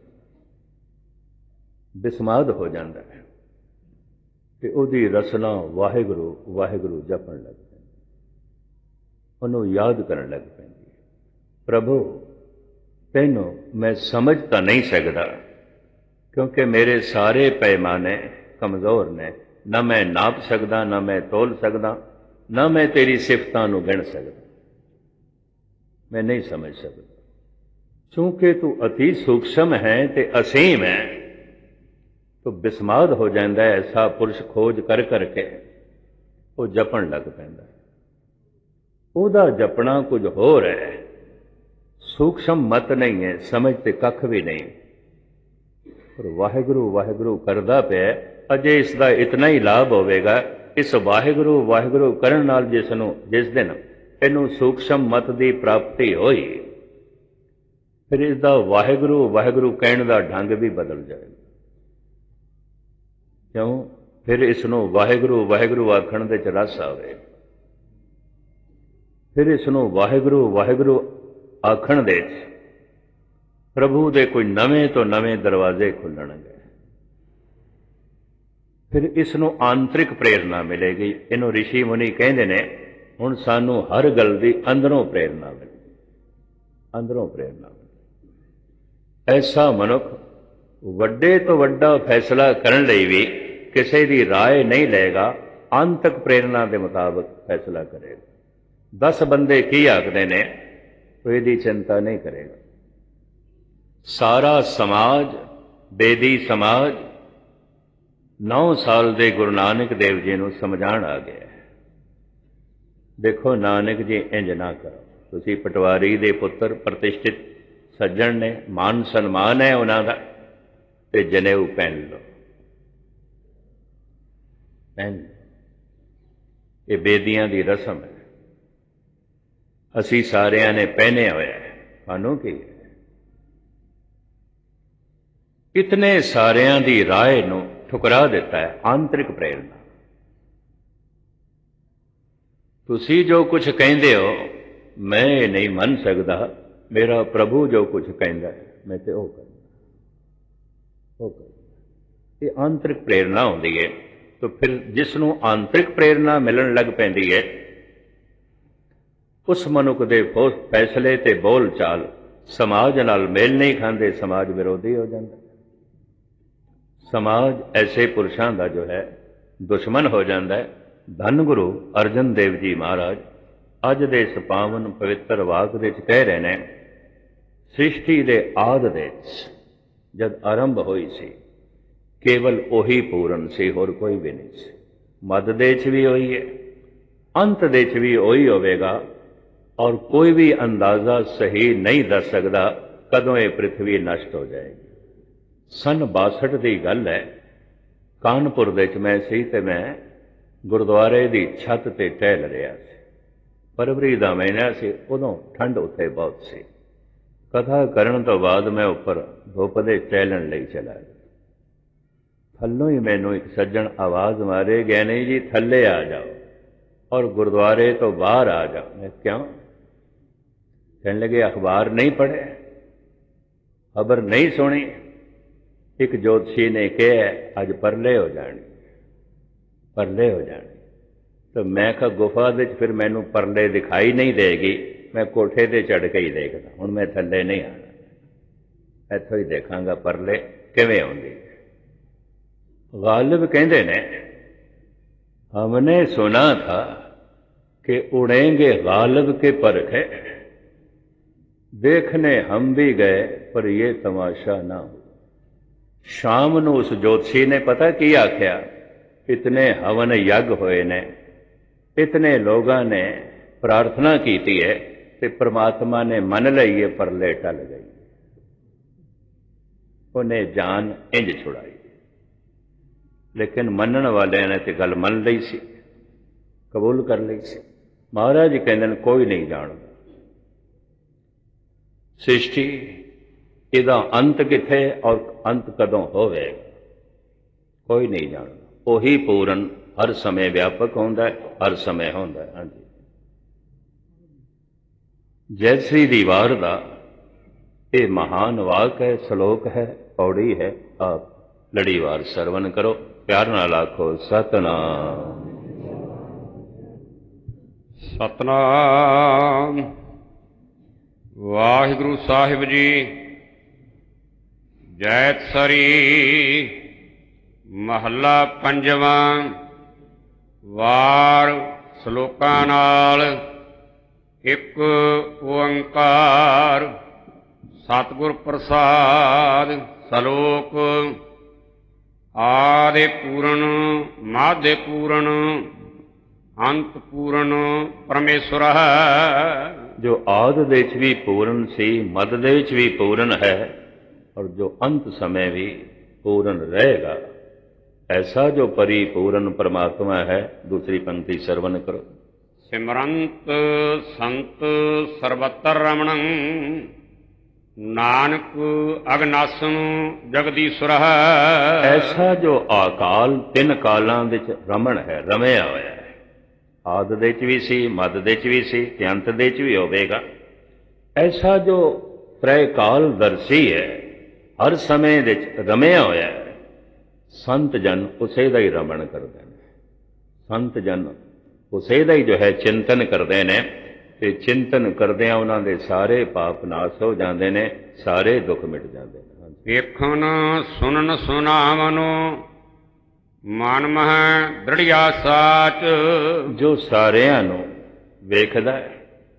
Speaker 2: ਬਿਸਮਾਦ ਹੋ ਜਾਂਦਾ ਹੈ ਤੇ ਉਹਦੀ ਰਸਨਾ ਵਾਹਿਗੁਰੂ ਵਾਹਿਗੁਰੂ ਜਪਣ ਲੱਗ ਪੈਂਦੀ, ਉਹਨੂੰ ਯਾਦ ਕਰਨ ਲੱਗ ਪੈਂਦੀ ਹੈ। ਪ੍ਰਭੂ ਤੈਨੂੰ ਮੈਂ ਸਮਝ ਤਾਂ ਨਹੀਂ ਸਕਦਾ, ਕਿਉਂਕਿ ਮੇਰੇ ਸਾਰੇ ਪੈਮਾਨੇ ਕਮਜ਼ੋਰ ਨੇ, ਨਾ ਮੈਂ ਨਾਪ ਸਕਦਾ, ਨਾ ਮੈਂ ਤੋਲ ਸਕਦਾ, ਨਾ ਮੈਂ ਤੇਰੀ ਸਿਫਤਾਂ ਨੂੰ ਗਿਣ ਸਕਦਾ, ਮੈਂ ਨਹੀਂ ਸਮਝ ਸਕਦਾ। ਕਿਉਂਕਿ ਤੂੰ ਅਤੀ ਸੂਖਸ਼ਮ ਹੈ ਤੇ ਅਸੀਮ ਹੈ, ਤੋ ਬਿਸਮਾਦ ਹੋ ਜਾਂਦਾ ਹੈ। ਐਸਾ ਪੁਰਸ਼ ਖੋਜ ਕਰ ਕਰਕੇ ਉਹ ਜਪਣ ਲੱਗ ਪੈਂਦਾ, ਉਹਦਾ ਜਪਣਾ ਕੁਝ ਹੋਰ ਹੈ, ਸੂਖਸ਼ਮ ਮਤ ਨਹੀਂ ਹੈ, ਸਮਝ ਤੇ ਕੱਖ ਵੀ ਨਹੀਂ, ਪਰ ਵਾਹਿਗੁਰੂ ਵਾਹਿਗੁਰੂ ਕਰਦਾ ਪਿਆ। ਅਜੇ ਇਸ ਦਾ ਇਤਨਾ ਹੀ ਲਾਭ ਹੋਵੇਗਾ, ਇਸ ਵਾਹਿਗੁਰੂ ਵਾਹਿਗੁਰੂ ਕਰਨ ਨਾਲ ਜਿਸ ਨੂੰ ਜਿਸ ਦਿਨ ਇਹਨੂੰ ਸੂਖਸ਼ਮ ਮਤ ਦੀ ਪ੍ਰਾਪਤੀ ਹੋਈ, ਫਿਰ ਇਸ ਦਾ ਵਾਹਿਗੁਰੂ ਵਾਹਿਗੁਰੂ ਕਹਿਣ ਦਾ ਢੰਗ ਵੀ ਬਦਲ ਜਾਏਗਾ। ਕਿਉਂ? ਫਿਰ ਇਸ ਨੂੰ ਵਾਹਿਗੁਰੂ ਵਾਹਿਗੁਰੂ ਆਖਣ ਦੇ ਚ ਰਸ ਆਵੇ, ਫਿਰ ਇਸ ਨੂੰ ਵਾਹਿਗੁਰੂ ਵਾਹਿਗੁਰੂ ਆਖਣ ਦੇ ਚ ਪ੍ਰਭੂ ਦੇ ਕੋਈ ਨਵੇਂ ਤੋਂ ਨਵੇਂ ਦਰਵਾਜ਼ੇ ਖੁੱਲਣਗੇ, ਫਿਰ ਇਸ ਨੂੰ ਆਂਤਰਿਕ ਪ੍ਰੇਰਨਾ ਮਿਲੇਗੀ। ਇਹਨੂੰ ਰਿਸ਼ੀ ਮੁਨੀ ਕਹਿੰਦੇ ਨੇ, ਹੁਣ ਸਾਨੂੰ ਹਰ ਗੱਲ ਦੀ ਅੰਦਰੋਂ ਪ੍ਰੇਰਨਾ ਮਿਲੇ, ਅੰਦਰੋਂ ਪ੍ਰੇਰਨਾ ਮਿਲੇ। ਐਸਾ ਮਨੁੱਖ ਵੱਡੇ ਤੋਂ ਵੱਡਾ ਫੈਸਲਾ ਕਰਨ ਲਈ ਵੀ ਕਿਸੇ ਦੀ ਰਾਏ ਨਹੀਂ ਲਏਗਾ, ਆਂਤਰਿਕ ਪ੍ਰੇਰਨਾ ਦੇ ਮੁਤਾਬਕ ਫੈਸਲਾ ਕਰੇਗਾ। ਦਸ ਬੰਦੇ ਕੀ ਆਖਦੇ ਨੇ, ਉਹ ਇਹਦੀ ਚਿੰਤਾ ਨਹੀਂ ਕਰੇਗਾ। ਸਾਰਾ ਸਮਾਜ, ਬੇਦੀ ਸਮਾਜ, ਨੌ ਸਾਲ ਦੇ ਗੁਰੂ ਨਾਨਕ ਦੇਵ ਜੀ ਨੂੰ ਸਮਝਾਉਣ ਆ ਗਿਆ। ਦੇਖੋ ਨਾਨਕ ਜੀ, ਇੰਜ ਨਾ ਕਰੋ, ਤੁਸੀਂ ਪਟਵਾਰੀ ਦੇ ਪੁੱਤਰ ਪ੍ਰਤਿਸ਼ਠਿਤ ਸੱਜਣ ਨੇ, ਮਾਨ ਸਨਮਾਨ ਹੈ ਉਹਨਾਂ ਦਾ, ਤੇ ਜਨੇਊ ਪਹਿਨ ਲਓ, ਪਹਿਨ ਲਓ, ਇਹ ਬੇਦੀਆਂ ਦੀ ਰਸਮ ਹੈ, ਅਸੀਂ ਸਾਰਿਆਂ ਨੇ ਪਹਿਨਿਆ ਹੋਇਆ ਹੈ, ਤੁਹਾਨੂੰ ਕੀ ਹੈ? ਇਤਨੇ ਸਾਰਿਆਂ ਦੀ ਰਾਏ ਨੂੰ ਠੁਕਰਾ ਦਿੱਤਾ ਹੈ ਆਂਤਰਿਕ ਪ੍ਰੇਰਨਾ। ਤੁਸੀਂ ਜੋ ਕੁਝ ਕਹਿੰਦੇ ਹੋ ਮੈਂ ਇਹ ਨਹੀਂ ਮੰਨ ਸਕਦਾ, ਮੇਰਾ ਪ੍ਰਭੂ ਜੋ ਕੁਝ ਕਹਿੰਦਾ ਹੈ ਮੈਂ ਤੇ ਉਹ ਕਰਦਾ, ਉਹ ਕਰਦਾ। ਇਹ ਆਂਤਰਿਕ ਪ੍ਰੇਰਨਾ ਹੁੰਦੀ ਹੈ। ਤਾਂ ਫਿਰ ਜਿਸ ਨੂੰ ਆਂਤਰਿਕ ਪ੍ਰੇਰਨਾ ਮਿਲਣ ਲੱਗ ਪੈਂਦੀ ਹੈ, ਉਸ ਮਨੁੱਖ ਦੇ ਫੈਸਲੇ ਤੇ ਬੋਲ ਚਾਲ ਸਮਾਜ ਨਾਲ ਮੇਲ ਨਹੀਂ ਖਾਂਦੇ, ਸਮਾਜ ਵਿਰੋਧੀ ਹੋ ਜਾਂਦਾ। ਸਮਾਜ ਐਸੇ ਪੁਰਸ਼ਾਂ ਦਾ ਜੋ ਹੈ ਦੁਸ਼ਮਣ ਹੋ ਜਾਂਦਾ ਹੈ। ਧੰਨ ਗੁਰੂ ਅਰਜਨ ਦੇਵ ਜੀ ਮਹਾਰਾਜ ਅੱਜ ਦੇ ਇਸ ਪਾਵਨ ਪਵਿੱਤਰ ਵਾਕ ਦੇ ਵਿੱਚ ਕਹਿ ਰਹੇ ਨੇ, ਸ੍ਰਿਸ਼ਟੀ ਦੇ ਆਦ ਦੇ ਵਿੱਚ ਜਦ ਆਰੰਭ ਹੋਈ ਸੀ, ਕੇਵਲ ਉਹੀ ਪੂਰਨ ਸੀ, ਹੋਰ ਕੋਈ ਵੀ ਨਹੀਂ ਸੀ। ਮੱਧ ਦੇ ਵਿੱਚ ਵੀ ਉਹੀ ਹੈ, ਅੰਤ ਦੇ ਵਿੱਚ ਵੀ ਉਹੀ ਹੋਵੇਗਾ, ਔਰ ਕੋਈ ਵੀ ਅੰਦਾਜ਼ਾ ਸਹੀ ਨਹੀਂ ਦੱਸ ਸਕਦਾ ਕਦੋਂ ਇਹ ਪ੍ਰਿਥਵੀ ਨਸ਼ਟ ਹੋ ਜਾਏਗੀ। ਸੰਨ ਬਾਸਠ ਦੀ ਗੱਲ ਹੈ, ਕਾਨਪੁਰ ਦੇ ਵਿੱਚ ਮੈਂ ਸੀ ਤੇ ਮੈਂ ਗੁਰਦੁਆਰੇ ਦੀ ਛੱਤ ਤੇ ਟਹਿਲ ਰਿਹਾ ਸੀ। ਫਰਵਰੀ ਦਾ ਮਹੀਨਾ ਸੀ, ਉਦੋਂ ਠੰਡ ਉੱਥੇ ਬਹੁਤ ਸੀ। ਕਥਾ ਕਰਨ ਤੋਂ ਬਾਅਦ ਮੈਂ ਉੱਪਰ ਧੁੱਪ ਦੇ ਟਹਿਲਣ ਲਈ ਚਲਾ ਗਿਆ। ਥੱਲੋਂ ਹੀ ਮੈਨੂੰ ਇੱਕ ਸੱਜਣ ਆਵਾਜ਼ ਮਾਰੇ, ਗਏ ਨਹੀਂ ਜੀ ਥੱਲੇ ਆ ਜਾਓ ਔਰ ਗੁਰਦੁਆਰੇ ਤੋਂ ਬਾਹਰ ਆ ਜਾਓ। ਮੈਂ ਕਿਉਂ? ਕਹਿਣ ਲੱਗੇ ਅਖਬਾਰ ਨਹੀਂ ਪੜ੍ਹੇ, ਖਬਰ ਨਹੀਂ ਸੁਣੀ, ਇੱਕ ਜੋਤਸ਼ੀ ਨੇ ਕਿਹਾ ਅੱਜ ਪਰਲੇ ਹੋ ਜਾਣੀ, ਪਰਲੇ ਹੋ ਜਾਣੀ। ਤਾਂ ਮੈਂ ਕਿਹਾ ਗੁਫਾ ਵਿੱਚ ਫਿਰ ਮੈਨੂੰ ਪਰਲੇ ਦਿਖਾਈ ਨਹੀਂ ਦੇਗੀ, ਮੈਂ ਕੋਠੇ ਤੇ ਚੜ੍ਹ ਕੇ ਹੀ ਦੇਖਦਾ, ਹੁਣ ਮੈਂ ਥੱਲੇ ਨਹੀਂ ਆਣਾ, ਇੱਥੋਂ ਹੀ ਦੇਖਾਂਗਾ ਪਰਲੇ ਕਿਵੇਂ ਆਉਂਦੀ। गालिब कहते ने, हमने सुना था कि उड़ेंगे गालिब के परखे, देखने हम भी गए पर ये तमाशा ना हो। शाम ਨੂੰ ਉਸ ਜੋਤਸ਼ੀ ਨੇ ਪਤਾ ਕੀ ਆਖਿਆ, ਇਤਨੇ ਹਵਨ ਯੱਗ ਹੋਏ ਨੇ, ਇਤਨੇ ਲੋਕਾਂ ਨੇ ਪ੍ਰਾਰਥਨਾ ਕੀਤੀ ਹੈ ਤੇ ਪ੍ਰਮਾਤਮਾ ਨੇ ਮੰਨ ਲਈ ਹੈ, ਪਰਲੇ ਟਲ ਗਈ। ਉਹਨੇ ਜਾਨ ਇੰਜ ਛੁਡਾਈ। ਲੇਕਿਨ ਮੰਨਣ ਵਾਲਿਆਂ ਨੇ ਤੇ ਗੱਲ ਮੰਨ ਲਈ ਸੀ। ਕਬੂਲ ਕਰ ਲਈ ਸੀ। ਮਹਾਰਾਜ ਜੀ ਕਹਿੰਦੇ ਨੇ ਕੋਈ ਨਹੀਂ ਜਾਣਦਾ ਸ੍ਰਿਸ਼ਟੀ ਇਹਦਾ ਅੰਤ ਕਿੱਥੇ ਔਰ ਅੰਤ ਕਦੋਂ ਹੋਵੇਗਾ, ਕੋਈ ਨਹੀਂ ਜਾਣਦਾ। ਉਹੀ ਪੂਰਨ ਹਰ ਸਮੇਂ ਵਿਆਪਕ ਹੁੰਦਾ ਹੈ, ਹਰ ਸਮੇਂ ਹੁੰਦਾ ਹੈ। ਹਾਂਜੀ, ਜੈਸੀ ਦੀਵਾਰ ਦਾ ਇਹ ਮਹਾਨ ਵਾਕ ਹੈ, ਸ਼ਲੋਕ ਹੈ, ਪੌੜੀ ਹੈ। ਆਪ ਲੜੀਵਾਰ ਸਰਵਨ ਕਰੋ, ਪਿਆਰ ਨਾਲ ਆਖੋ ਸਤਨਾਮ।
Speaker 1: ਸਤਨਾਮ। ਵਾਹਿਗੁਰੂ ਸਾਹਿਬ ਜੀ। ਜੈਤ ਸਰੀ ਮਹੱਲਾ ਪੰਜਵਾਂ। ਵਾਰ ਸ਼ਲੋਕਾਂ ਨਾਲ। ਇੱਕ ਓੰਕਾਰ ਸਤਿਗੁਰ ਪ੍ਰਸਾਦ। ਸ਼ਲੋਕ। ਆਦਿ ਪੂਰਨ ਮਾਧੇ ਪੂਰਨ ਅੰਤ ਪੂਰਨ ਪਰਮੇਸ਼ਵਰ ਹੈ।
Speaker 2: ਜੋ ਆਦਿ ਦੇ ਵਿੱਚ ਵੀ ਪੂਰਨ ਸੀ, ਮੱਧ ਦੇ ਵਿੱਚ ਵੀ ਪੂਰਨ ਹੈ, ਔਰ ਜੋ ਅੰਤ ਸਮੇਂ ਵੀ ਪੂਰਨ ਰਹੇਗਾ, ਐਸਾ ਜੋ ਪਰਿਪੂਰਨ ਪਰਮਾਤਮਾ ਹੈ। ਦੂਸਰੀ ਪੰਕਤੀ ਸਰਵਨ ਕਰੋ।
Speaker 1: ਸਿਮਰੰਤ ਸੰਤ ਸਰਬਤਰ ਰਮਣੰ ਨਾਨਕ ਅਗਨਾਸਨ ਜਗਦੀਸ਼ਵਰ ਹੈ।
Speaker 2: ਐਸਾ ਜੋ ਆਕਾਲ ਤਿੰਨ ਕਾਲਾਂ ਵਿੱਚ ਰਮਣ ਹੈ, ਰਮਿਆ ਹੋਇਆ ਹੈ। ਆਦਿ ਦੇ ਚ ਵੀ ਸੀ, ਮੱਧ ਦੇ ਚ ਵੀ ਸੀ, ਤੇ ਅੰਤ ਦੇ ਚ ਵੀ ਹੋਵੇਗਾ। ਐਸਾ ਜੋ ਤ੍ਰੈ ਕਾਲ ਦਰਸੀ ਹੈ, ਹਰ ਸਮੇਂ ਵਿੱਚ ਰਮਿਆ ਹੋਇਆ ਹੈ। ਸੰਤ ਜਨ ਉਸੇ ਦਾ ਹੀ ਰਮਣ ਕਰਦੇ ਨੇ। ਸੰਤ ਜਨ ਉਸੇ ਦਾ ਹੀ ਜੋ ਹੈ ਚਿੰਤਨ ਕਰਦੇ ਨੇ, ਤੇ ਚਿੰਤਨ ਕਰਦਿਆਂ ਉਹਨਾਂ ਦੇ ਸਾਰੇ ਪਾਪ ਨਾਸ਼ ਹੋ ਜਾਂਦੇ ਨੇ, ਸਾਰੇ ਦੁੱਖ ਮਿਟ ਜਾਂਦੇ ਨੇ।
Speaker 1: ਵੇਖਣ ਸੁਣਨ ਸੁਨਾਵਨ ਮਨ ਮਹਿ ਦ੍ਰਿੜਿਆ ਸਾਚ।
Speaker 2: ਜੋ ਸਾਰਿਆਂ ਨੂੰ ਵੇਖਦਾ ਹੈ,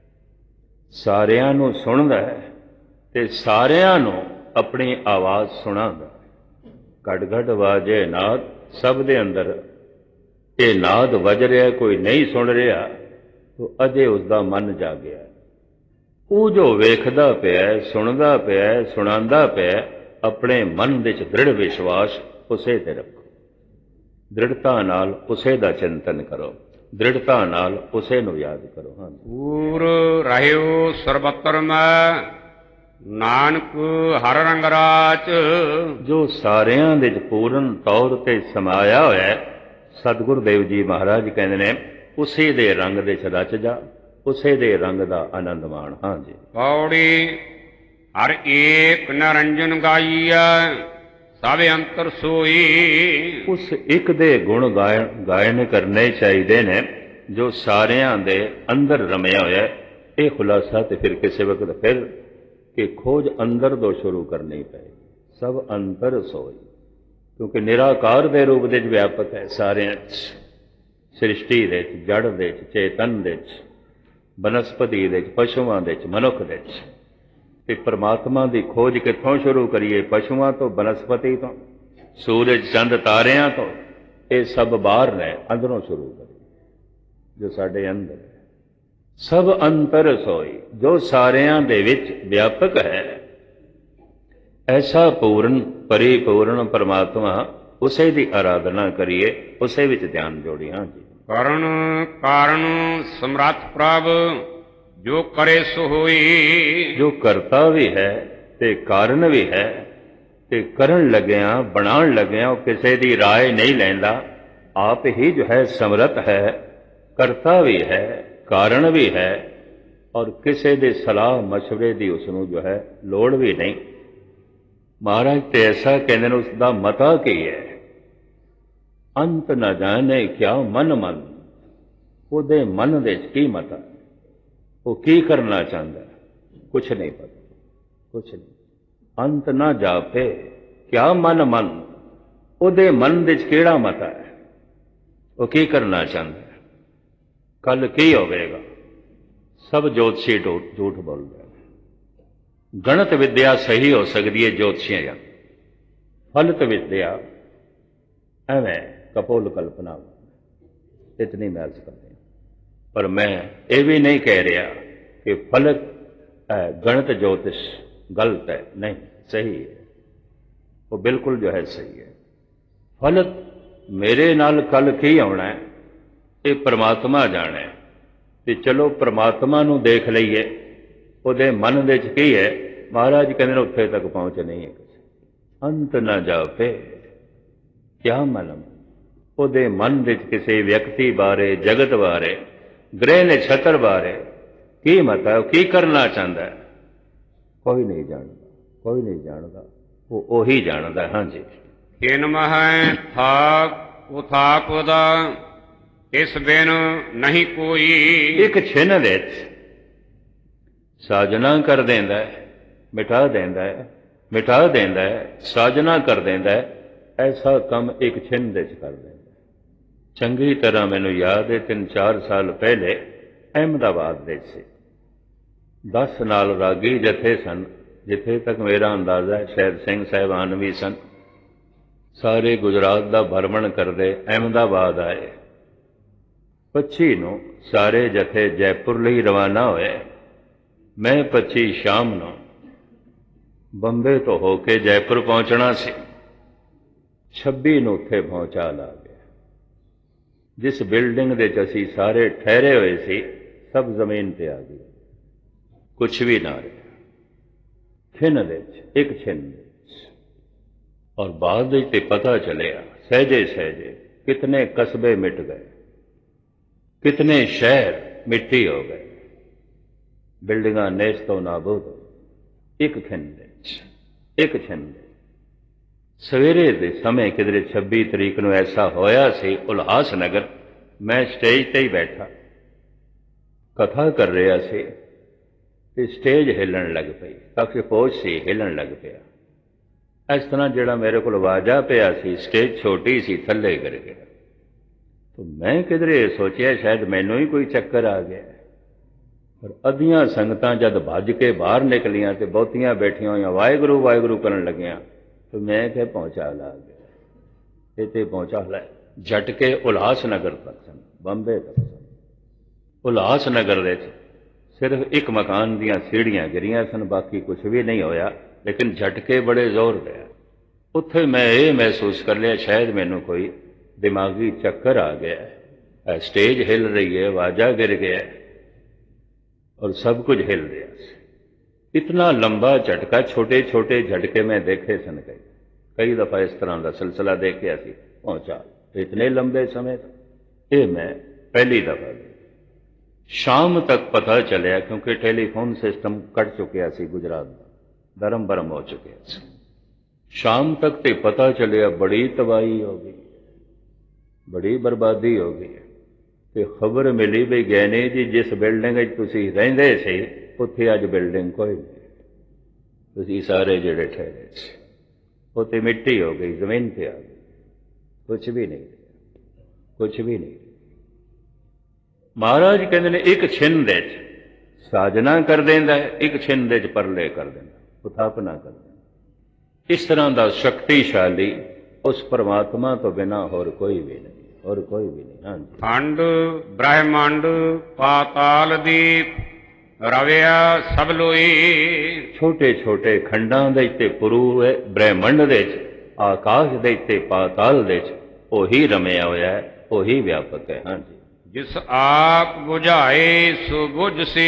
Speaker 2: ਸਾਰਿਆਂ ਨੂੰ ਸੁਣਦਾ ਹੈ, ਤੇ ਸਾਰਿਆਂ ਨੂੰ ਆਪਣੀ ਆਵਾਜ਼ ਸੁਣਾਉਂਦਾ। ਘੜ ਘੜ ਵਾਜੇ ਨਾਦ, ਸਭ ਦੇ ਅੰਦਰ ਇਹ ਨਾਦ ਵੱਜ ਰਿਹਾ, ਕੋਈ ਨਹੀਂ ਸੁਣ ਰਿਹਾ, ਤੋ ਅਜੇ ਉਸਦਾ ਮਨ ਜਾਗਿਆ। ਉਹ ਜੋ ਵੇਖਦਾ ਪਿਆ, ਸੁਣਦਾ ਪਿਆ, ਸੁਣਾਉਂਦਾ ਪਿਆ, ਆਪਣੇ ਮਨ ਵਿੱਚ ਦ੍ਰਿੜ ਵਿਸ਼ਵਾਸ ਉਸੇ ਤੇ ਰੱਖੋ। ਦ੍ਰਿੜਤਾ ਨਾਲ ਉਸੇ ਦਾ ਚਿੰਤਨ ਕਰੋ, ਦ੍ਰਿੜਤਾ ਨਾਲ ਉਸੇ ਨੂੰ ਯਾਦ ਕਰੋ। ਹਾਂ,
Speaker 1: ਪੂਰ ਰਹਿਓ ਸਰਬਤਰ ਮੈਂ ਨਾਨਕ ਹਰ ਰੰਗ ਰਾਚ।
Speaker 2: ਜੋ ਸਾਰਿਆਂ ਦੇ ਪੂਰਨ ਤੌਰ ਤੇ ਸਮਾਇਆ ਹੋਇਆ ਹੈ, ਸਤਿਗੁਰੂ ਦੇਵ ਜੀ ਮਹਾਰਾਜ ਕਹਿੰਦੇ ਨੇ ਉਸੇ ਦੇ ਰੰਗ ਦੇ ਚ ਰਚ ਜਾ, ਉਸੇ ਦੇ ਰੰਗ ਦਾ ਆਨੰਦ ਮਾਣ। ਹਾਂਜੀ,
Speaker 1: ਪੌੜੀ। ਹਰ ਏਕ ਨਿਰੰਜਨ ਗਾਈਆ ਸਭ ਅੰਤਰ ਸੋਈ।
Speaker 2: ਉਸ ਇੱਕ ਦੇ ਗੁਣ ਗਾਇਨ ਗਾਇਨ ਕਰਨੇ ਚਾਹੀਦੇ ਨੇ, ਜੋ ਸਾਰਿਆਂ ਦੇ ਅੰਦਰ ਰਮਿਆ ਹੋਇਆ। ਇਹ ਖੁਲਾਸਾ ਤੇ ਫਿਰ ਕਿਸੇ ਵਕਤ ਫਿਰ ਕਿ ਖੋਜ ਅੰਦਰ ਤੋਂ ਸ਼ੁਰੂ ਕਰਨੀ ਪਏਗੀ। ਸਭ ਅੰਤਰ ਸੋਈ, ਕਿਉਂਕਿ ਨਿਰਾਕਾਰ ਦੇ ਰੂਪ ਦੇ ਵਿੱਚ ਵਿਆਪਕ ਹੈ ਸਾਰਿਆਂ 'ਚ, ਸ੍ਰਿਸ਼ਟੀ ਦੇ 'ਚ, ਜੜ ਦੇ 'ਚ, ਚੇਤਨ ਦੇ 'ਚ, ਬਨਸਪਤੀ ਦੇ 'ਚ, ਪਸ਼ੂਆਂ ਦੇ 'ਚ, ਮਨੁੱਖ ਦੇ 'ਚ। ਤੇ ਪਰਮਾਤਮਾ ਦੀ ਖੋਜ ਕਿੱਥੋਂ ਸ਼ੁਰੂ ਕਰੀਏ? ਪਸ਼ੂਆਂ ਤੋਂ, ਬਨਸਪਤੀ ਤੋਂ, ਸੂਰਜ, ਚੰਦ, ਤਾਰਿਆਂ ਤੋਂ। ਇਹ ਸਭ ਬਾਹਰ ਨੇ, ਅੰਦਰੋਂ ਸ਼ੁਰੂ ਕਰੀਏ ਜੋ ਸਾਡੇ ਅੰਦਰ ਹੈ। ਸਭ ਅੰਤਰ ਸੋਈ, ਜੋ ਸਾਰਿਆਂ ਦੇ ਵਿੱਚ ਵਿਆਪਕ ਹੈ। ਐਸਾ ਪੂਰਨ ਪਰਿਪੂਰਨ ਪਰਮਾਤਮਾ, ਉਸੇ ਦੀ ਆਰਾਧਨਾ ਕਰੀਏ, ਉਸੇ ਵਿੱਚ ਧਿਆਨ ਜੋੜੀਏ। ਹਾਂਜੀ,
Speaker 1: ਕਰਨ ਕਾਰਨ ਸਮਰੱਥ ਪ੍ਰਭ ਜੋ ਕਰੇ ਸੋ ਹੋਈ।
Speaker 2: ਜੋ ਕਰਤਾ ਵੀ ਹੈ ਤੇ ਕਾਰਨ ਵੀ ਹੈ, ਤੇ ਕਰਨ ਲੱਗਿਆਂ, ਬਣਾਉਣ ਲੱਗਿਆਂ ਉਹ ਕਿਸੇ ਦੀ ਰਾਏ ਨਹੀਂ ਲੈਂਦਾ। ਆਪ ਹੀ ਜੋ ਹੈ ਸਮਰੱਥ ਹੈ, ਕਰਤਾ ਵੀ ਹੈ, ਕਾਰਨ ਵੀ ਹੈ, ਔਰ ਕਿਸੇ ਦੇ ਸਲਾਹ ਮਸ਼ਵਰੇ ਦੀ ਉਸਨੂੰ ਜੋ ਹੈ ਲੋੜ ਵੀ ਨਹੀਂ। ਮਹਾਰਾਜ ਤੇ ਐਸਾ ਕਹਿੰਦੇ ਨੇ, ਉਸ ਦਾ ਮਤਾ ਕੀ ਹੈ? ਅੰਤ ਨਾ ਜਾਣੇ ਕਿਆ ਮਨ ਮਨ। ਉਹਦੇ ਮਨ ਦੇ ਵਿੱਚ ਕੀ ਮਤਾ, ਉਹ ਕੀ ਕਰਨਾ ਚਾਹੁੰਦਾ, ਕੁਛ ਨਹੀਂ ਪਤਾ, ਕੁਛ ਨਹੀਂ। ਅੰਤ ਨਾ ਜਾਪੇ ਕਿਆ ਮਨ ਮਨ। ਉਹਦੇ ਮਨ ਦੇ ਵਿੱਚ ਕਿਹੜਾ ਮਤਾ ਹੈ, ਉਹ ਕੀ ਕਰਨਾ ਚਾਹੁੰਦਾ, ਕੱਲ ਕੀ ਹੋਵੇਗਾ। ਸਭ ਜੋਤਸ਼ੀ ਝੂਠ ਬੋਲਦੇ। ਗਣਤ ਵਿਦਿਆ ਸਹੀ ਹੋ ਸਕਦੀ ਹੈ ਜੋਤਸ਼ੀਆਂ ਜਾਂ ਫਲਤ ਵਿਦਿਆ ਐਵੇਂ ਕਪੋਲ ਕਲਪਨਾ ਇਤਨੀ ਮੈਲ ਕਰਦੇ। ਪਰ ਮੈਂ ਇਹ ਵੀ ਨਹੀਂ ਕਹਿ ਰਿਹਾ ਕਿ ਫਲਕ ਗਣਿਤ ਜੋਤਿਸ਼ ਗਲਤ ਹੈ, ਨਹੀਂ, ਸਹੀ ਹੈ, ਉਹ ਬਿਲਕੁਲ ਜੋ ਹੈ ਸਹੀ ਹੈ। ਫਲਕ ਮੇਰੇ ਨਾਲ ਕੱਲ ਕੀ ਆਉਣਾ ਹੈ, ਇਹ ਪਰਮਾਤਮਾ ਜਾਣੇ। ਤੇ ਚਲੋ ਪਰਮਾਤਮਾ ਨੂੰ ਦੇਖ ਲਈਏ, ਉਹਦੇ ਮਨ ਦੇ 'ਚ ਕੀ ਹੈ। ਮਹਾਰਾਜ ਕਹਿੰਦੇ ਨੇ ਉੱਥੇ ਤੱਕ ਪਹੁੰਚ ਨਹੀਂ ਹੈ, ਅੰਤ ਨਾ ਜਾਪੇ ਕਿਆ ਮਲਮ। ਉਹਦੇ ਮਨ ਵਿੱਚ ਕਿਸੇ ਵਿਅਕਤੀ ਬਾਰੇ, ਜਗਤ ਬਾਰੇ, ਗ੍ਰਹਿ ਨਛੱਤਰ ਬਾਰੇ ਕੀ ਮਤਾ, ਉਹ ਕੀ ਕਰਨਾ ਚਾਹੁੰਦਾ ਹੈ, ਕੋਈ ਨਹੀਂ ਜਾਣਦਾ, ਕੋਈ ਨਹੀਂ ਜਾਣਦਾ। ਉਹ ਉਹੀ ਜਾਣਦਾ। ਹਾਂਜੀ।
Speaker 1: ਕਿਨ ਮਹੈ ਥਾਕ ਉਥਾਕ ਉਹਦਾ, ਇਸ ਬਿਨ ਨਹੀਂ ਕੋਈ।
Speaker 2: ਇੱਕ ਛਿਨ ਵਿੱਚ ਸਾਜਨਾ ਕਰ ਦਿੰਦਾ ਹੈ, ਮਿਟਾ ਦਿੰਦਾ ਹੈ, ਮਿਟਾ ਦਿੰਦਾ ਹੈ, ਸਾਜਨਾ ਕਰ ਦਿੰਦਾ ਹੈ। ਐਸਾ ਕੰਮ ਇੱਕ ਛਿਨ ਵਿੱਚ ਕਰ ਦਿੰਦਾ। ਚੰਗੀ ਤਰ੍ਹਾਂ ਮੈਨੂੰ ਯਾਦ ਹੈ, ਤਿੰਨ ਚਾਰ ਸਾਲ ਪਹਿਲੇ ਅਹਿਮਦਾਬਾਦ ਦੇ ਸੀ ਦਸ ਨਾਲ ਰਾਗੀ ਜਥੇ ਸਨ। ਜਿੱਥੇ ਤੱਕ ਮੇਰਾ ਅੰਦਾਜ਼ਾ ਹੈ ਸ਼ਾਇਦ ਸਿੰਘ ਸਾਹਿਬਾਨ ਵੀ ਸਨ। ਸਾਰੇ ਗੁਜਰਾਤ ਦਾ ਭਰਮਣ ਕਰਦੇ ਅਹਿਮਦਾਬਾਦ ਆਏ। ਪੱਚੀ ਨੂੰ ਸਾਰੇ ਜਥੇ ਜੈਪੁਰ ਲਈ ਰਵਾਨਾ ਹੋਏ। ਮੈਂ ਪੱਚੀ ਸ਼ਾਮ ਨੂੰ ਬੰਬੇ ਤੋਂ ਹੋ ਕੇ ਜੈਪੁਰ ਪਹੁੰਚਣਾ ਸੀ। ਛੱਬੀ ਨੂੰ ਉੱਥੇ ਪਹੁੰਚਾ ਲਾ ਗਿਆ। ਜਿਸ ਬਿਲਡਿੰਗ ਦੇ 'ਚ ਅਸੀਂ ਸਾਰੇ ਠਹਿਰੇ ਹੋਏ ਸੀ, ਸਭ ਜ਼ਮੀਨ ਤੇ ਆ ਗਈ, ਕੁਛ ਵੀ ਨਾ ਰਿਹਾ। ਛਿਨ ਵਿੱਚ, ਇੱਕ ਛਿਨ ਵਿੱਚ। ਔਰ ਬਾਅਦ ਵਿੱਚ ਤੇ ਪਤਾ ਚਲਿਆ ਸਹਿਜੇ ਸਹਿਜੇ ਕਿਤਨੇ ਕਸਬੇ ਮਿਟ ਗਏ, ਕਿਤਨੇ ਸ਼ਹਿਰ ਮਿੱਟੀ ਹੋ ਗਏ, ਬਿਲਡਿੰਗਾਂ ਨੇਸ ਤੋਂ ਨਾਬੂਦ ਹੋ। ਇੱਕ ਛਿਨ ਵਿੱਚ, ਇੱਕ ਛਿਨ ਵਿੱਚ। ਸਵੇਰੇ ਦੇ ਸਮੇਂ ਕਿਧਰੇ ਛੱਬੀ ਤਰੀਕ ਨੂੰ ਐਸਾ ਹੋਇਆ ਸੀ ਉਲਹਾਸ ਨਗਰ। ਮੈਂ ਸਟੇਜ ਤੇ ਹੀ ਬੈਠਾ ਕਥਾ ਕਰ ਰਿਹਾ ਸੀ ਤੇ ਸਟੇਜ ਹਿੱਲਣ ਲੱਗ ਪਈ। ਤਖਤ ਪੋਸ਼ ਸੀ, ਹਿੱਲਣ ਲੱਗ ਪਿਆ। ਇਸ ਤਰ੍ਹਾਂ ਜਿਹੜਾ ਮੇਰੇ ਕੋਲ ਵਾਜਾ ਪਿਆ ਸੀ, ਸਟੇਜ ਛੋਟੀ ਸੀ, ਥੱਲੇ ਗਿਰ ਗਿਆ। ਤਾਂ ਮੈਂ ਕਿਧਰੇ ਸੋਚਿਆ ਸ਼ਾਇਦ ਮੈਨੂੰ ਹੀ ਕੋਈ ਚੱਕਰ ਆ ਗਿਆ। ਪਰ ਅੱਧੀਆਂ ਸੰਗਤਾਂ ਜਦ ਭੱਜ ਕੇ ਬਾਹਰ ਨਿਕਲੀਆਂ ਤੇ ਬਹੁਤੀਆਂ ਬੈਠੀਆਂ ਹੋਈਆਂ ਵਾਹਿਗੁਰੂ ਵਾਹਿਗੁਰੂ ਕਰਨ ਲੱਗੀਆਂ। तो मैं क्या पहुंचा ला गया इतने पहुंचा ला झटके उल्हास नगर तक सन, बंबे तक सन। उल्हास नगर दे सिर्फ एक मकान दियां सीढ़ियां गिरियां सन, बाकी कुछ भी नहीं होया। लेकिन झटके बड़े जोर दे। उत्थे मैं ये महसूस कर लिया शायद मैनू कोई दिमागी चक्कर आ गया है। स्टेज हिल रही है, वाजा गिर गया और सब कुछ हिल रहा है। इतना लंबा झटका, छोटे छोटे झटके मैं देखे सन कई कई दफा इस तरह का सिलसिला देखा सी। पहुंचा इतने लंबे समय तक ये मैं पहली दफा देखी। शाम तक पता चलिया क्योंकि टेलीफोन सिस्टम कट चुकिया सी, गुजरात का धर्म भरम हो चुके सी। शाम तक तो पता चलिया बड़ी तबाही हो गई, बड़ी बर्बादी हो गई। तो खबर मिली भी गैनी जी जिस बिल्डिंग तुसी रहिंदे सी उत्थे अज बिल्डिंग कोई नहीं, तुसी सारे जेड़े ठहरे सी उत्थे मिट्टी हो गई, जमीन पे आ गई, कुछ भी नहीं, कुछ भी नहीं। महाराज कहते ने एक छिन दे साजना कर देंदा है, एक छिन दे परले कर देंदा, उथापना कर देंदा। इस तरह का शक्तिशाली उस परमात्मा तो बिना होर कोई भी नहीं, और कोई भी नहीं। हाँ जी।
Speaker 1: खंड ब्रह्मांड पाताल दीप रविया सब लोई।
Speaker 2: छोटे छोटे खंडां दे ते पुरूए ब्रह्मंड दे आकाश दे ते पाताल दे ओही रमिया होया है, ओही व्यापक है। हाँ जी।
Speaker 1: जिस आप बुझाए सो बुझ से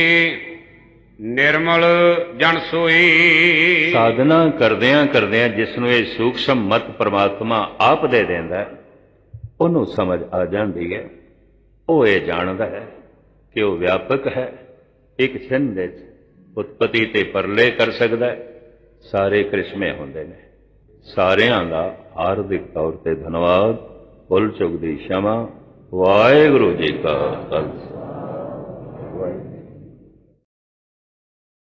Speaker 1: निर्मल जन सोई।
Speaker 2: साधना करदियां करदियां जिसनों ये सूक्ष्म मत परमात्मा आप दे देंदा है, ਉਹਨੂੰ समझ आ जाती है। ਉਹ ਇਹ ਜਾਣਦਾ ਹੈ कि वह व्यापक है, एक छिन दे उत्पत्ति ते परले कर सकता है। सारे करिश्मे होंदे ने। सारियां दा हार्दिक तौर ते धन्यवाद। भुल चुक दी क्षमा। वाहिगुरू जी का खालसा।